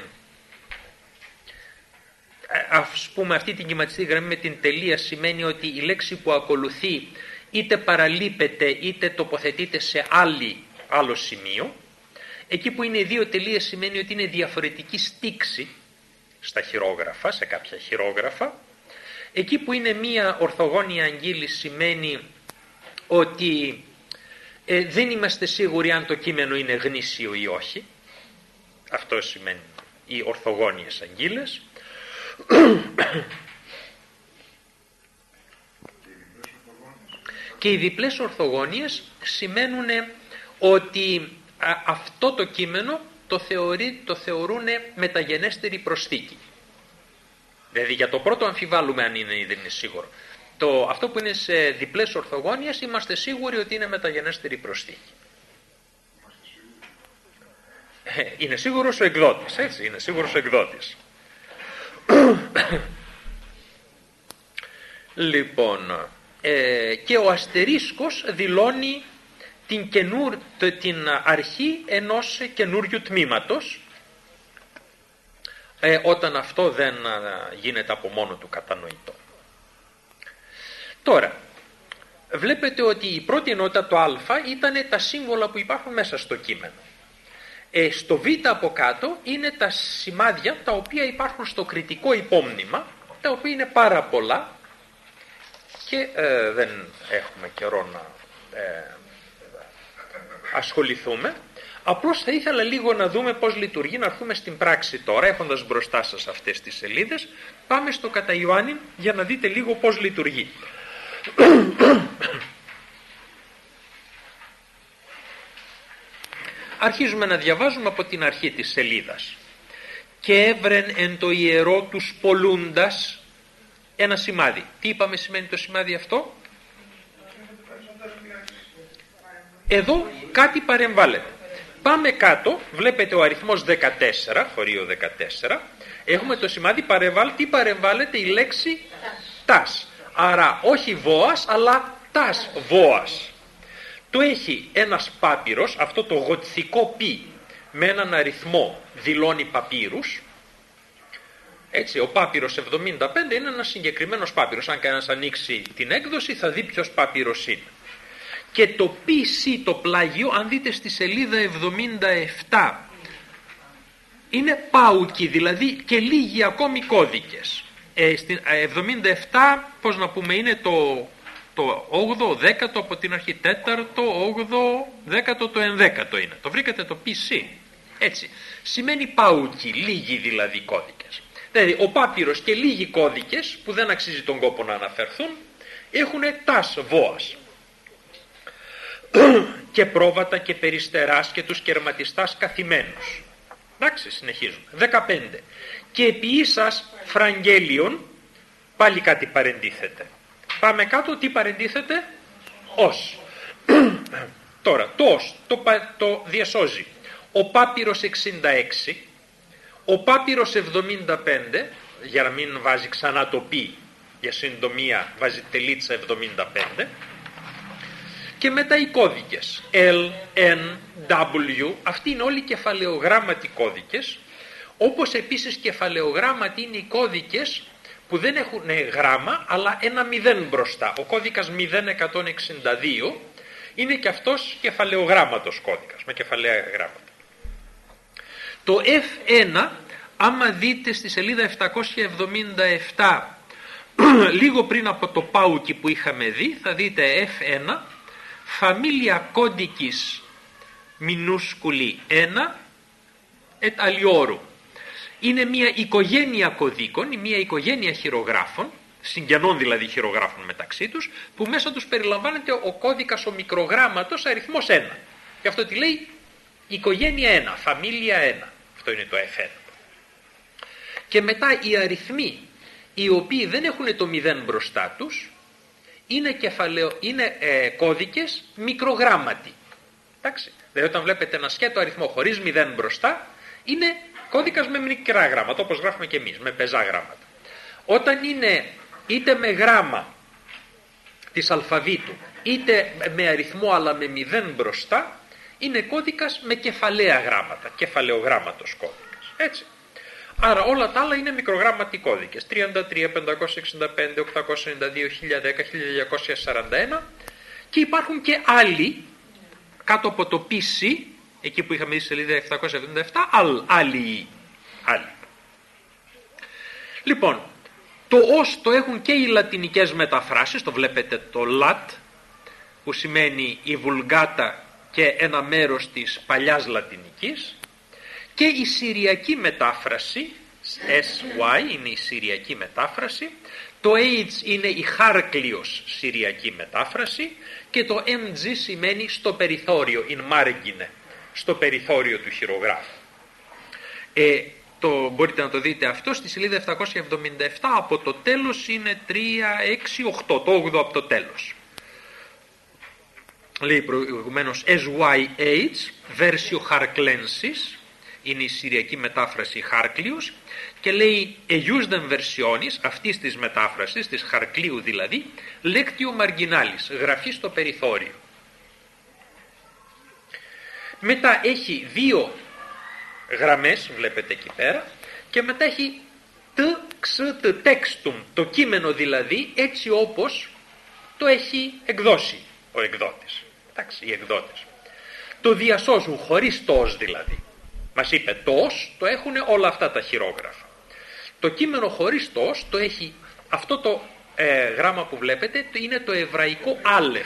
A: ας πούμε αυτή την κυματιστή γραμμή με την τελεία σημαίνει ότι η λέξη που ακολουθεί είτε παραλείπεται είτε τοποθετείται σε άλλη, άλλο σημείο. Εκεί που είναι οι δύο τελείες σημαίνει ότι είναι διαφορετική στίξη στα χειρόγραφα, σε κάποια χειρόγραφα. Εκεί που είναι μία ορθογώνια αγγείλη σημαίνει ότι ε, δεν είμαστε σίγουροι αν το κείμενο είναι γνήσιο ή όχι. Αυτό σημαίνει οι ορθογώνιες αγγείλες. Και οι διπλές ορθογώνιες σημαίνουν ότι α, αυτό το κείμενο το, θεωρεί, το θεωρούν μεταγενέστερη προσθήκη. Δηλαδή για το πρώτο αμφιβάλλουμε αν είναι ή δεν είναι σίγουρο. Το, αυτό που είναι σε διπλές ορθογώνιες είμαστε σίγουροι ότι είναι μεταγενέστερη προσθήκη. Ε, είναι σίγουρος ο εκδότης, έτσι, είναι σίγουρος ο εκδότης. Λοιπόν, ε, και ο αστερίσκος δηλώνει την, καινούρ, την αρχή ενός καινούριου τμήματος, ε, όταν αυτό δεν γίνεται από μόνο του κατανοητό. Τώρα, βλέπετε ότι η πρώτη ενότητα, το α, ήταν τα σύμβολα που υπάρχουν μέσα στο κείμενο. Ε, στο β από κάτω είναι τα σημάδια τα οποία υπάρχουν στο κριτικό υπόμνημα, τα οποία είναι πάρα πολλά και ε, δεν έχουμε καιρό να ε, ασχοληθούμε. Απλώς θα ήθελα λίγο να δούμε πώς λειτουργεί, να έρθουμε στην πράξη τώρα, έχοντας μπροστά σας αυτές τις σελίδες. Πάμε στο κατά Ιωάννη για να δείτε λίγο πώς λειτουργεί. Αρχίζουμε να διαβάζουμε από την αρχή της σελίδας. «Και έβρεν εν το ιερό τους πολλούντας», ένα σημάδι. Τι είπαμε σημαίνει το σημάδι αυτό? Εδώ κάτι παρεμβάλλεται. Πάμε κάτω, βλέπετε ο αριθμός δεκατέσσερα, χωρίο δεκατέσσερα, έχουμε το σημάδι παρεμβάλλεται, τι παρεμβάλλεται? Η λέξη τας. Άρα όχι βόας, αλλά τας βόας. Το έχει ένας πάπυρος, αυτό το γοτθικό πι με έναν αριθμό δηλώνει παπύρους. Έτσι, ο πάπυρος εβδομήντα πέντε είναι ένας συγκεκριμένος πάπυρος. Αν κανένας ανοίξει την έκδοση θα δει ποιος πάπυρος είναι. Και το πι σι, το πλάγιο, αν δείτε στη σελίδα εβδομήντα επτά, είναι πάουκι, δηλαδή και λίγοι ακόμη κώδικες. Ε, στην εβδομήντα επτά, πώς να πούμε, είναι το, το όγδοο, δέκατο από την αρχή, τέταρτο, όγδοο, δέκατο, το ενδέκατο είναι. Το βρήκατε το πι σι. Έτσι. Σημαίνει πάουκι, λίγοι δηλαδή κώδικες. Δηλαδή ο πάπυρος και λίγοι κώδικες που δεν αξίζει τον κόπο να αναφερθούν έχουν τας βόας. Και πρόβατα και περιστεράς και τους κερματιστάς καθημένους. Εντάξει, συνεχίζουμε. δεκαπέντε. Και επί ίσας φραγγέλιον, πάλι κάτι παρεντίθεται. Πάμε κάτω, τι παρεντίθεται? Ως. Τώρα, το ως, το, το διασώζει. Ο πάπυρος εξήντα έξι, ο πάπυρος εβδομήντα πέντε, για να μην βάζει ξανά το πι, για συντομία βάζει τελίτσα εβδομήντα πέντε, και μετά οι κώδικες L, N, W, αυτοί είναι όλοι κεφαλαιογράμματοι κώδικες, όπως επίσης κεφαλαιογράμματοι είναι οι κώδικες που δεν έχουν γράμμα αλλά ένα μηδέν μπροστά. Ο κώδικας μηδέν εκατόν εξήντα δύο είναι και αυτός κεφαλαιογράμματος κώδικας, με κεφαλαία γράμματα. Το εφ ένα, άμα δείτε στη σελίδα επτακόσια εβδομήντα επτά, λίγο πριν από το πάουκι που είχαμε δει, θα δείτε εφ ένα, φαμίλια κόντικης μινούσκουλη ένα, et aliorum. Είναι μια οικογένεια κωδίκων, μια οικογένεια χειρογράφων, συγγενών δηλαδή χειρογράφων μεταξύ τους, που μέσα τους περιλαμβάνεται ο κώδικας ο μικρογράμματος αριθμός ένα. Γι' αυτό τη λέει οικογένεια ένα, φαμίλια ένα. Αυτό είναι το εφ ένα. Και μετά οι αριθμοί, οι οποίοι δεν έχουν το μηδέν μπροστά τους, είναι, κεφαλαιο, είναι ε, κώδικες μικρογράμματοι. Εντάξει. Δηλαδή όταν βλέπετε ένα σκέτο αριθμό χωρίς μηδέν μπροστά, είναι κώδικας με μικρά γράμματα, όπως γράφουμε και εμείς, με πεζά γράμματα. Όταν είναι είτε με γράμμα της αλφαβήτου, είτε με αριθμό αλλά με μηδέν μπροστά, είναι κώδικας με κεφαλαία γράμματα, κεφαλαιογράμματος κώδικας. Έτσι. Άρα όλα τα άλλα είναι μικρογράμματοι κώδικες. τριάντα τρία, πεντακόσια εξήντα πέντε, οκτακόσια ενενήντα δύο, χίλια δέκα, χίλια διακόσια σαράντα ένα και υπάρχουν και άλλοι κάτω από το πι σι, εκεί που είχαμε δει στη σελίδα επτακόσια εβδομήντα επτά, άλλοι. άλλοι. Λοιπόν, το ως το έχουν και οι λατινικές μεταφράσεις, το βλέπετε το lat, που σημαίνει η βουλγάτα και ένα μέρος της παλιάς λατινικής, και η συριακή μετάφραση, ες γουάι είναι η συριακή μετάφραση, το H είναι η Χάρκλιος συριακή μετάφραση και το εμ τζι σημαίνει στο περιθώριο, in margine, στο περιθώριο του χειρογράφου. Ε, το, μπορείτε να το δείτε αυτό στη σελίδα επτακόσια εβδομήντα επτά, από το τέλος είναι τρία, έξι, οκτώ, το όγδοο από το τέλος. Λέει προηγουμένως ες γουάι έιτς, versio Χαρκλένσης, είναι η συριακή μετάφραση Χάρκλιους, και λέει «Ejusdem versionis», αυτής της μετάφρασης, της Χαρκλίου δηλαδή, «lectio marginalis», γραφή στο περιθώριο. Μετά έχει δύο γραμμές, βλέπετε εκεί πέρα, και μετά έχει «t, x, t, textum», το κείμενο δηλαδή, έτσι όπως το έχει εκδώσει ο εκδότης. Εντάξει, οι εκδότες. Το διασώζουν χωρίς το ως δηλαδή. Μας είπε το ως το έχουν όλα αυτά τα χειρόγραφα. Το κείμενο χωρίς το ως το έχει, αυτό το ε, γράμμα που βλέπετε είναι το εβραϊκό άλεφ.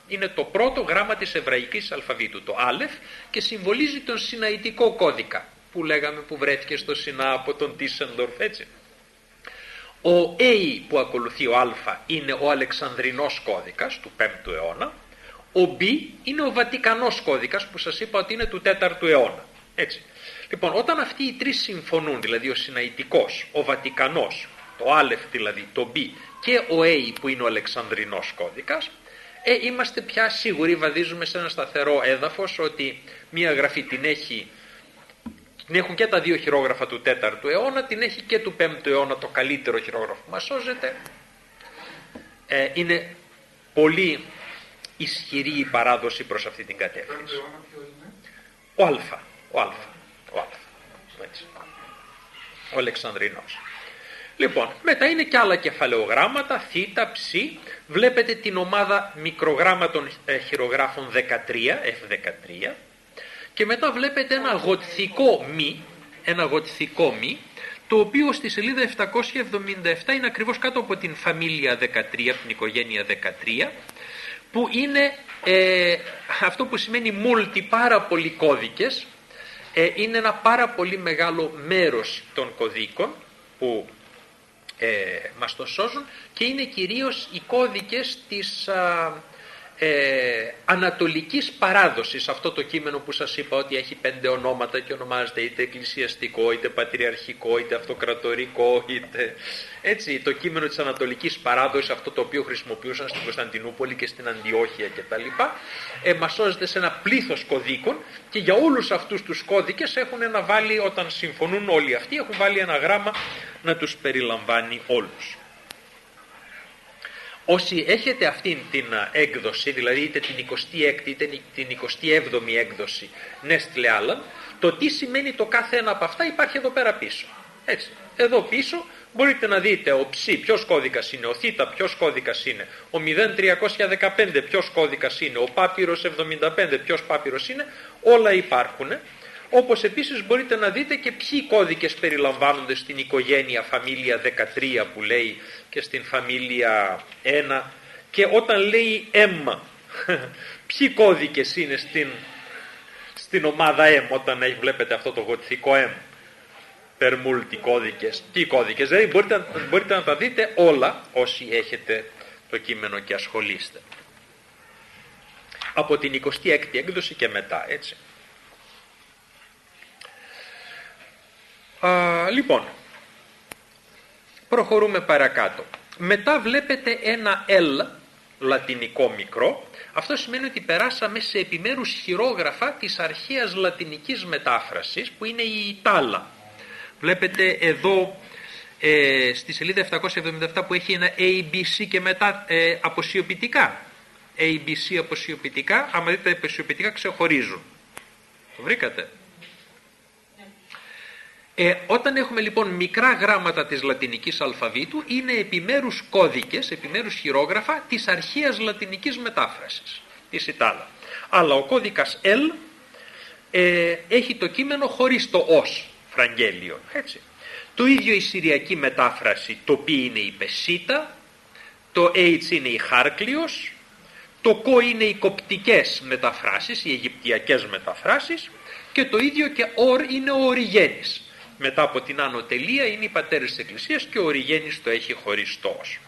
A: Είναι το πρώτο γράμμα της εβραϊκής αλφαβήτου, το Άλεφ, και συμβολίζει τον Σιναητικό κώδικα που λέγαμε που βρέθηκε στο Σινά από τον Τίσεντορφ, έτσι. Ο A που ακολουθεί ο Α είναι ο Αλεξανδρινός κώδικας του πέμπτου αιώνα. Ο B είναι ο Βατικανός κώδικας που σας είπα ότι είναι του τέταρτου αιώνα. Έτσι. Λοιπόν, όταν αυτοί οι τρεις συμφωνούν, δηλαδή ο Σιναητικός, ο Βατικανός, το Α δηλαδή, το B και ο A που είναι ο Αλεξανδρινός κώδικας, ε, είμαστε πια σίγουροι, βαδίζουμε σε ένα σταθερό έδαφος ότι μία γραφή την έχει, την έχουν και τα δύο χειρόγραφα του τέταρτου αιώνα, την έχει και του πέμπτου αιώνα το καλύτερο χειρόγραφο που μας σώζεται. Ε, είναι πολύ ισχυρή η παράδοση προς αυτή την κατεύθυνση. Ο Α, ο Α, ο Α, έτσι. Ο Αλεξανδρινός. Λοιπόν, μετά είναι και άλλα κεφαλαιογράμματα, θ, ψ. Βλέπετε την ομάδα μικρογράμματων ε, χειρογράφων δεκατρία, εφ δεκατρία. Και μετά βλέπετε ένα γοτθικό μη, ένα γοτθικό μη, το οποίο στη σελίδα επτακόσια εβδομήντα επτά είναι ακριβώς κάτω από την φαμίλια δεκατρία, την οικογένεια δεκατρία, που είναι ε, αυτό που σημαίνει multi, πάρα πολλοί κώδικες. Ε, είναι ένα πάρα πολύ μεγάλο μέρος των κωδίκων που ε, μας το σώζουν και είναι κυρίως οι κώδικες της α, ε, ανατολικής παράδοσης. Αυτό το κείμενο που σας είπα ότι έχει πέντε ονόματα και ονομάζεται είτε εκκλησιαστικό, είτε πατριαρχικό, είτε αυτοκρατορικό, είτε... Έτσι, το κείμενο της ανατολικής παράδοσης, αυτό το οποίο χρησιμοποιούσαν στην Κωνσταντινούπολη και στην Αντιόχεια κτλ. Ε, μας σώζεται σε ένα πλήθος κωδίκων και για όλους αυτούς τους κώδικες έχουν ένα βάλει, όταν συμφωνούν όλοι αυτοί, έχουν βάλει ένα γράμμα να τους περιλαμβάνει όλους. Όσοι έχετε αυτήν την έκδοση, δηλαδή είτε την εικοστή έκτη είτε την εικοστή έβδομη έκδοση Nestle Aland, το τι σημαίνει το κάθε ένα από αυτά υπάρχει εδώ πέρα πίσω. Έτσι. Εδώ πίσω μπορείτε να δείτε ο ψ ποιος κώδικας είναι, ο θ ποιος κώδικας είναι, ο μηδέν τριακόσια δεκαπέντε ποιος κώδικας είναι, ο πάπυρος εβδομήντα πέντε ποιος πάπυρος είναι, όλα υπάρχουν. Όπως επίσης μπορείτε να δείτε και ποιοι κώδικες περιλαμβάνονται στην οικογένεια φαμίλια δεκατρία που λέει και στην φαμίλια ένα, και όταν λέει M ποιοι κώδικες είναι στην, στην ομάδα M, όταν έχει, βλέπετε αυτό το γοτθικό M per multi κώδικες, τι κώδικες, δηλαδή μπορείτε, μπορείτε να τα δείτε όλα όσοι έχετε το κείμενο και ασχολείστε από την εικοστή έκτη έκδοση και μετά, έτσι. Α, λοιπόν, προχωρούμε παρακάτω. Μετά βλέπετε ένα L λατινικό μικρό. Αυτό σημαίνει ότι περάσαμε σε επιμέρους χειρόγραφα της αρχαίας λατινικής μετάφρασης που είναι η Ιτάλα. Βλέπετε εδώ ε, στη σελίδα επτακόσια εβδομήντα επτά που έχει ένα έι μπι σι και μετά ε, αποσιοποιητικά. έι μπι σι αποσιοποιητικά, άμα δείτε τα αποσιοποιητικά ξεχωρίζουν. Το βρήκατε? Ε, όταν έχουμε λοιπόν μικρά γράμματα της λατινικής αλφαβήτου, είναι επιμέρους κώδικες, επιμέρους χειρόγραφα της αρχαίας λατινικής μετάφρασης, της Ιτάλα. Αλλά ο κώδικας L ε, έχει το κείμενο χωρίς το ως, φραγγέλιο, έτσι. Το ίδιο η συριακή μετάφραση, το π είναι η πεσίτα, το H είναι η χάρκλιος, το κο είναι οι κοπτικές μεταφράσεις, οι αιγυπτιακές μεταφράσεις, και το ίδιο και ορ είναι ο Οριγένης. Μετά από την άνω τελεία είναι οι πατέρες της Εκκλησίας και ο Οριγένης το έχει χωρίς το ως.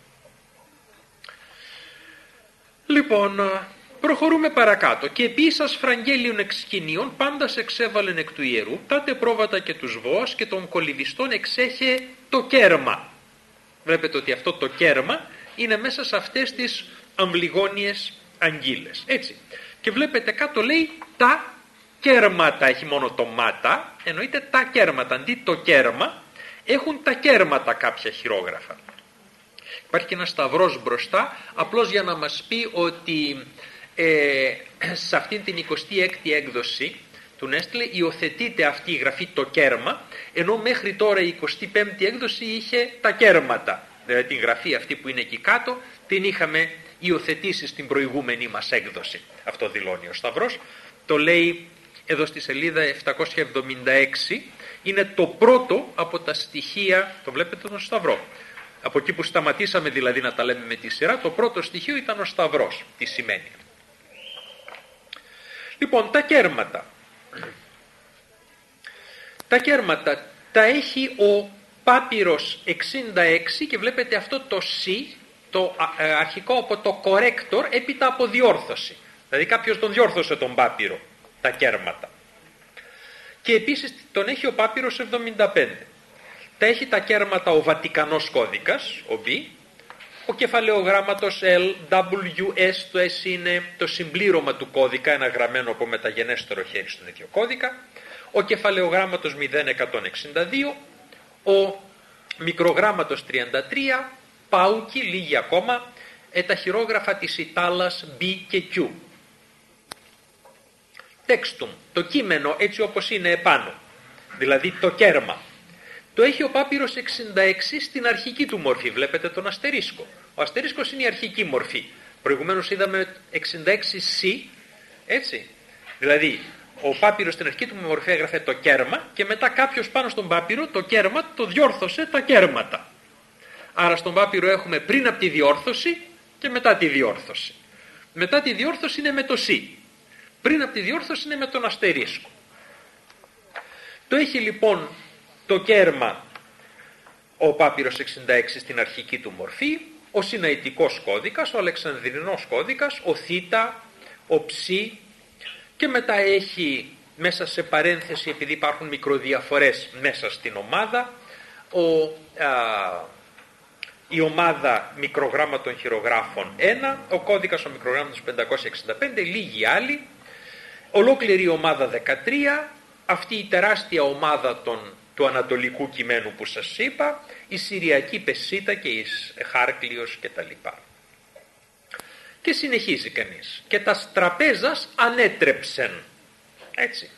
A: Λοιπόν, προχωρούμε παρακάτω. Και επίσης φραγγέλιον εξκηνίων πάντας εξέβαλεν εκ του ιερού, τάτε πρόβατα και τους βόας και των κολυβιστών εξέχε το κέρμα. Βλέπετε ότι αυτό το κέρμα είναι μέσα σε αυτές τις αμβλιγόνιες αγγείλες. Έτσι. Και βλέπετε κάτω λέει τα κέρματα, έχει μόνο το μάτα, εννοείται τα κέρματα. Αντί το κέρμα έχουν τα κέρματα κάποια χειρόγραφα. Υπάρχει και ένα σταυρός μπροστά, απλώς για να μας πει ότι ε, σε αυτήν την εικοστή έκτη έκδοση του Nestle υιοθετείται αυτή η γραφή το κέρμα, ενώ μέχρι τώρα η εικοστή πέμπτη έκδοση είχε τα κέρματα. Δηλαδή την γραφή αυτή που είναι εκεί κάτω την είχαμε υιοθετήσει στην προηγούμενη μας έκδοση. Αυτό δηλώνει ο σταυρός. Το λέει εδώ στη σελίδα επτακόσια εβδομήντα έξι. Είναι το πρώτο από τα στοιχεία, το βλέπετε τον σταυρό, Από εκεί που σταματήσαμε δηλαδή να τα λέμε με τη σειρά, το πρώτο στοιχείο ήταν ο σταυρός. Τι σημαίνει? Λοιπόν, τα κέρματα. Τα κέρματα τα έχει ο Πάπυρος εξήντα έξι και βλέπετε αυτό το C, το αρχικό από το corrector, έπειτα από διόρθωση. Δηλαδή κάποιος τον διόρθωσε τον Πάπυρο, τα κέρματα. Και επίσης τον έχει ο Πάπυρος εβδομήντα πέντε. Τα έχει τα κέρματα ο Βατικανός κώδικας, ο B, ο κεφαλαιογράμματος L, W, S, το S είναι το συμπλήρωμα του κώδικα, ένα γραμμένο από μεταγενέστερο χέρι στον ίδιο κώδικα, ο κεφαλαιογράμματος μηδέν εκατόν εξήντα δύο, ο μικρογράμματος τριάντα τρία, Πάουκι, λίγοι ακόμα, ε, τα χειρόγραφα της Ιτάλας B και Q. Textum, το κείμενο έτσι όπως είναι επάνω, δηλαδή το κέρμα. Το έχει ο Πάπυρος εξήντα έξι στην αρχική του μορφή, βλέπετε τον αστερίσκο. Ο αστερίσκος είναι η αρχική μορφή. Προηγουμένως είδαμε εξήντα έξι C, έτσι. Δηλαδή, ο Πάπυρος στην αρχική του μορφή έγραφε το κέρμα και μετά κάποιος πάνω στον Πάπυρο το κέρμα το διόρθωσε τα κέρματα. Άρα στον Πάπυρο έχουμε πριν από τη διόρθωση και μετά τη διόρθωση. Μετά τη διόρθωση είναι με το C. Πριν από τη διόρθωση είναι με τον αστερίσκο. Το έχει λοιπόν το κέρμα ο Πάπυρος εξήντα έξι στην αρχική του μορφή, ο Συναητικός κώδικας, ο Αλεξανδρινός κώδικας, ο Θ, ο Ψ, και μετά έχει μέσα σε παρένθεση, επειδή υπάρχουν μικροδιαφορές μέσα στην ομάδα, ο, α, η ομάδα μικρογράμματων χειρογράφων ένα, ο κώδικας ο μικρογράμματος πεντακόσια εξήντα πέντε, λίγοι άλλοι, ολόκληρη η ομάδα δεκατρία, αυτή η τεράστια ομάδα των, του ανατολικού κειμένου που σας είπα, η Συριακή Πεσίτα και η Χάρκλιος κτλ. Και συνεχίζει κανείς. Και τα τραπέζας ανέτρεψεν. Έτσι.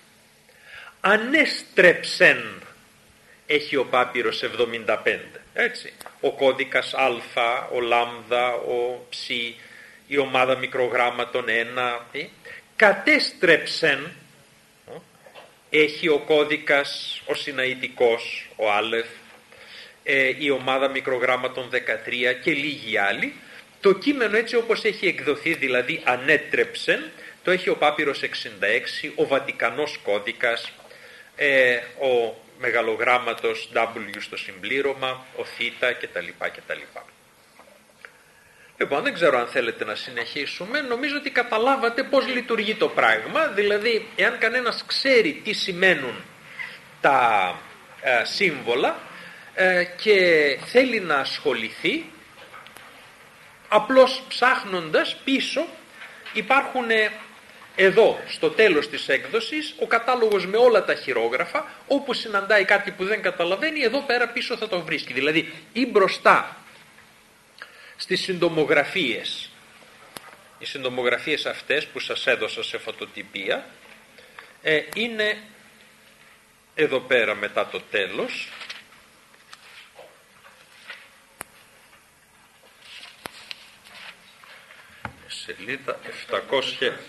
A: Ανέστρεψεν έχει ο Πάπυρος εβδομήντα πέντε. Έτσι. Ο κώδικας Α, ο Λάμδα, ο Ψ, η ομάδα μικρογράμματων ένα. Ε. Κατέστρεψεν έχει ο κώδικας ο Συναητικός, ο Άλεφ, ε, η ομάδα μικρογράμματων δεκατρία και λίγοι άλλοι. Το κείμενο έτσι όπως έχει εκδοθεί, δηλαδή ανέτρεψεν, το έχει ο Πάπυρος εξήντα έξι, ο Βατικανός κώδικας, ε, ο μεγαλογράμματος W στο συμπλήρωμα, ο Θ κτλ. κτλ. Λοιπόν, δεν ξέρω αν θέλετε να συνεχίσουμε. Νομίζω ότι καταλάβατε πώς λειτουργεί το πράγμα. Δηλαδή, εάν κανένας ξέρει τι σημαίνουν τα ε, σύμβολα ε, και θέλει να ασχοληθεί, απλώς ψάχνοντας πίσω υπάρχουν εδώ στο τέλος της έκδοσης ο κατάλογος με όλα τα χειρόγραφα, όπου συναντάει κάτι που δεν καταλαβαίνει, εδώ πέρα πίσω θα το βρίσκει. Δηλαδή ή μπροστά στις συντομογραφίες, οι συντομογραφίες αυτές που σας έδωσα σε φωτοτυπία ε, είναι εδώ πέρα μετά το τέλος. Σελίδα επτακόσια.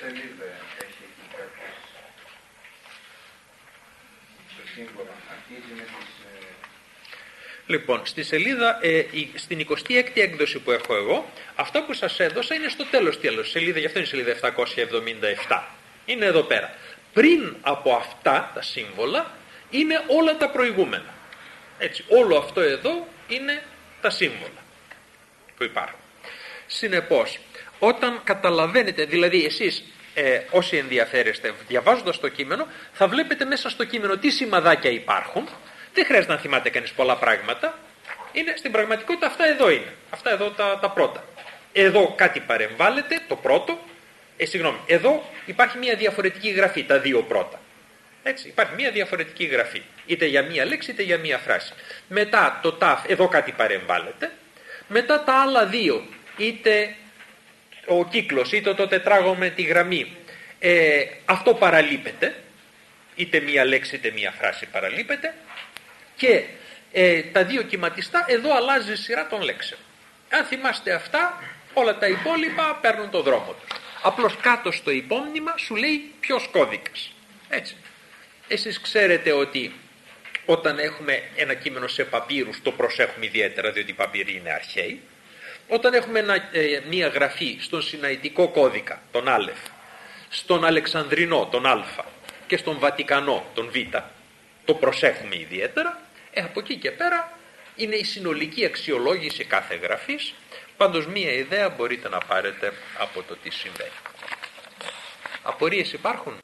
A: Λοιπόν, στη σελίδα, ε, στην εικοστή έκτη έκδοση που έχω εγώ, αυτά που σας έδωσα είναι στο τέλος τέλος. Σελίδα, γι' αυτό είναι η σελίδα επτακόσια εβδομήντα επτά. Είναι εδώ πέρα. Πριν από αυτά τα σύμβολα είναι όλα τα προηγούμενα. Έτσι, όλο αυτό εδώ είναι τα σύμβολα που υπάρχουν. Συνεπώς, όταν καταλαβαίνετε, δηλαδή εσείς ε, όσοι ενδιαφέρεστε διαβάζοντας το κείμενο, θα βλέπετε μέσα στο κείμενο τι σημαδάκια υπάρχουν. Δεν χρειάζεται να θυμάται κανείς πολλά πράγματα. Είναι, στην πραγματικότητα αυτά εδώ είναι. Αυτά εδώ τα, τα πρώτα. Εδώ κάτι παρεμβάλλεται, το πρώτο. Ε, συγγνώμη, εδώ υπάρχει μια διαφορετική γραφή, τα δύο πρώτα. Έτσι, υπάρχει μια διαφορετική γραφή. Είτε για μια λέξη είτε για μια φράση. Μετά το ταφ, εδώ κάτι παρεμβάλλεται. Μετά τα άλλα δύο, είτε ο κύκλος είτε το τετράγωνο με τη γραμμή, ε, αυτό παραλείπεται. Είτε μια λέξη είτε μια φράση παραλείπεται. Και ε, τα δύο κυματιστά εδώ αλλάζει η σειρά των λέξεων. Αν θυμάστε αυτά, όλα τα υπόλοιπα παίρνουν το δρόμο τους. Απλώς κάτω στο υπόμνημα σου λέει ποιος κώδικας. Έτσι. Εσείς ξέρετε ότι
B: Όταν έχουμε ένα κείμενο σε παπύρους το προσέχουμε ιδιαίτερα, διότι οι παπύροι είναι αρχαίοι. Όταν έχουμε ένα, ε, μία γραφή στον Συναϊτικό κώδικα, τον Άλεφ, στον Αλεξανδρινό, τον Α, και στον Βατικανό, τον Β, το προσέχουμε ιδιαίτερα. Ε, από εκεί και πέρα είναι η συνολική αξιολόγηση κάθε γραφής. Πάντως μία ιδέα μπορείτε να πάρετε από το τι συμβαίνει. Απορίες υπάρχουν?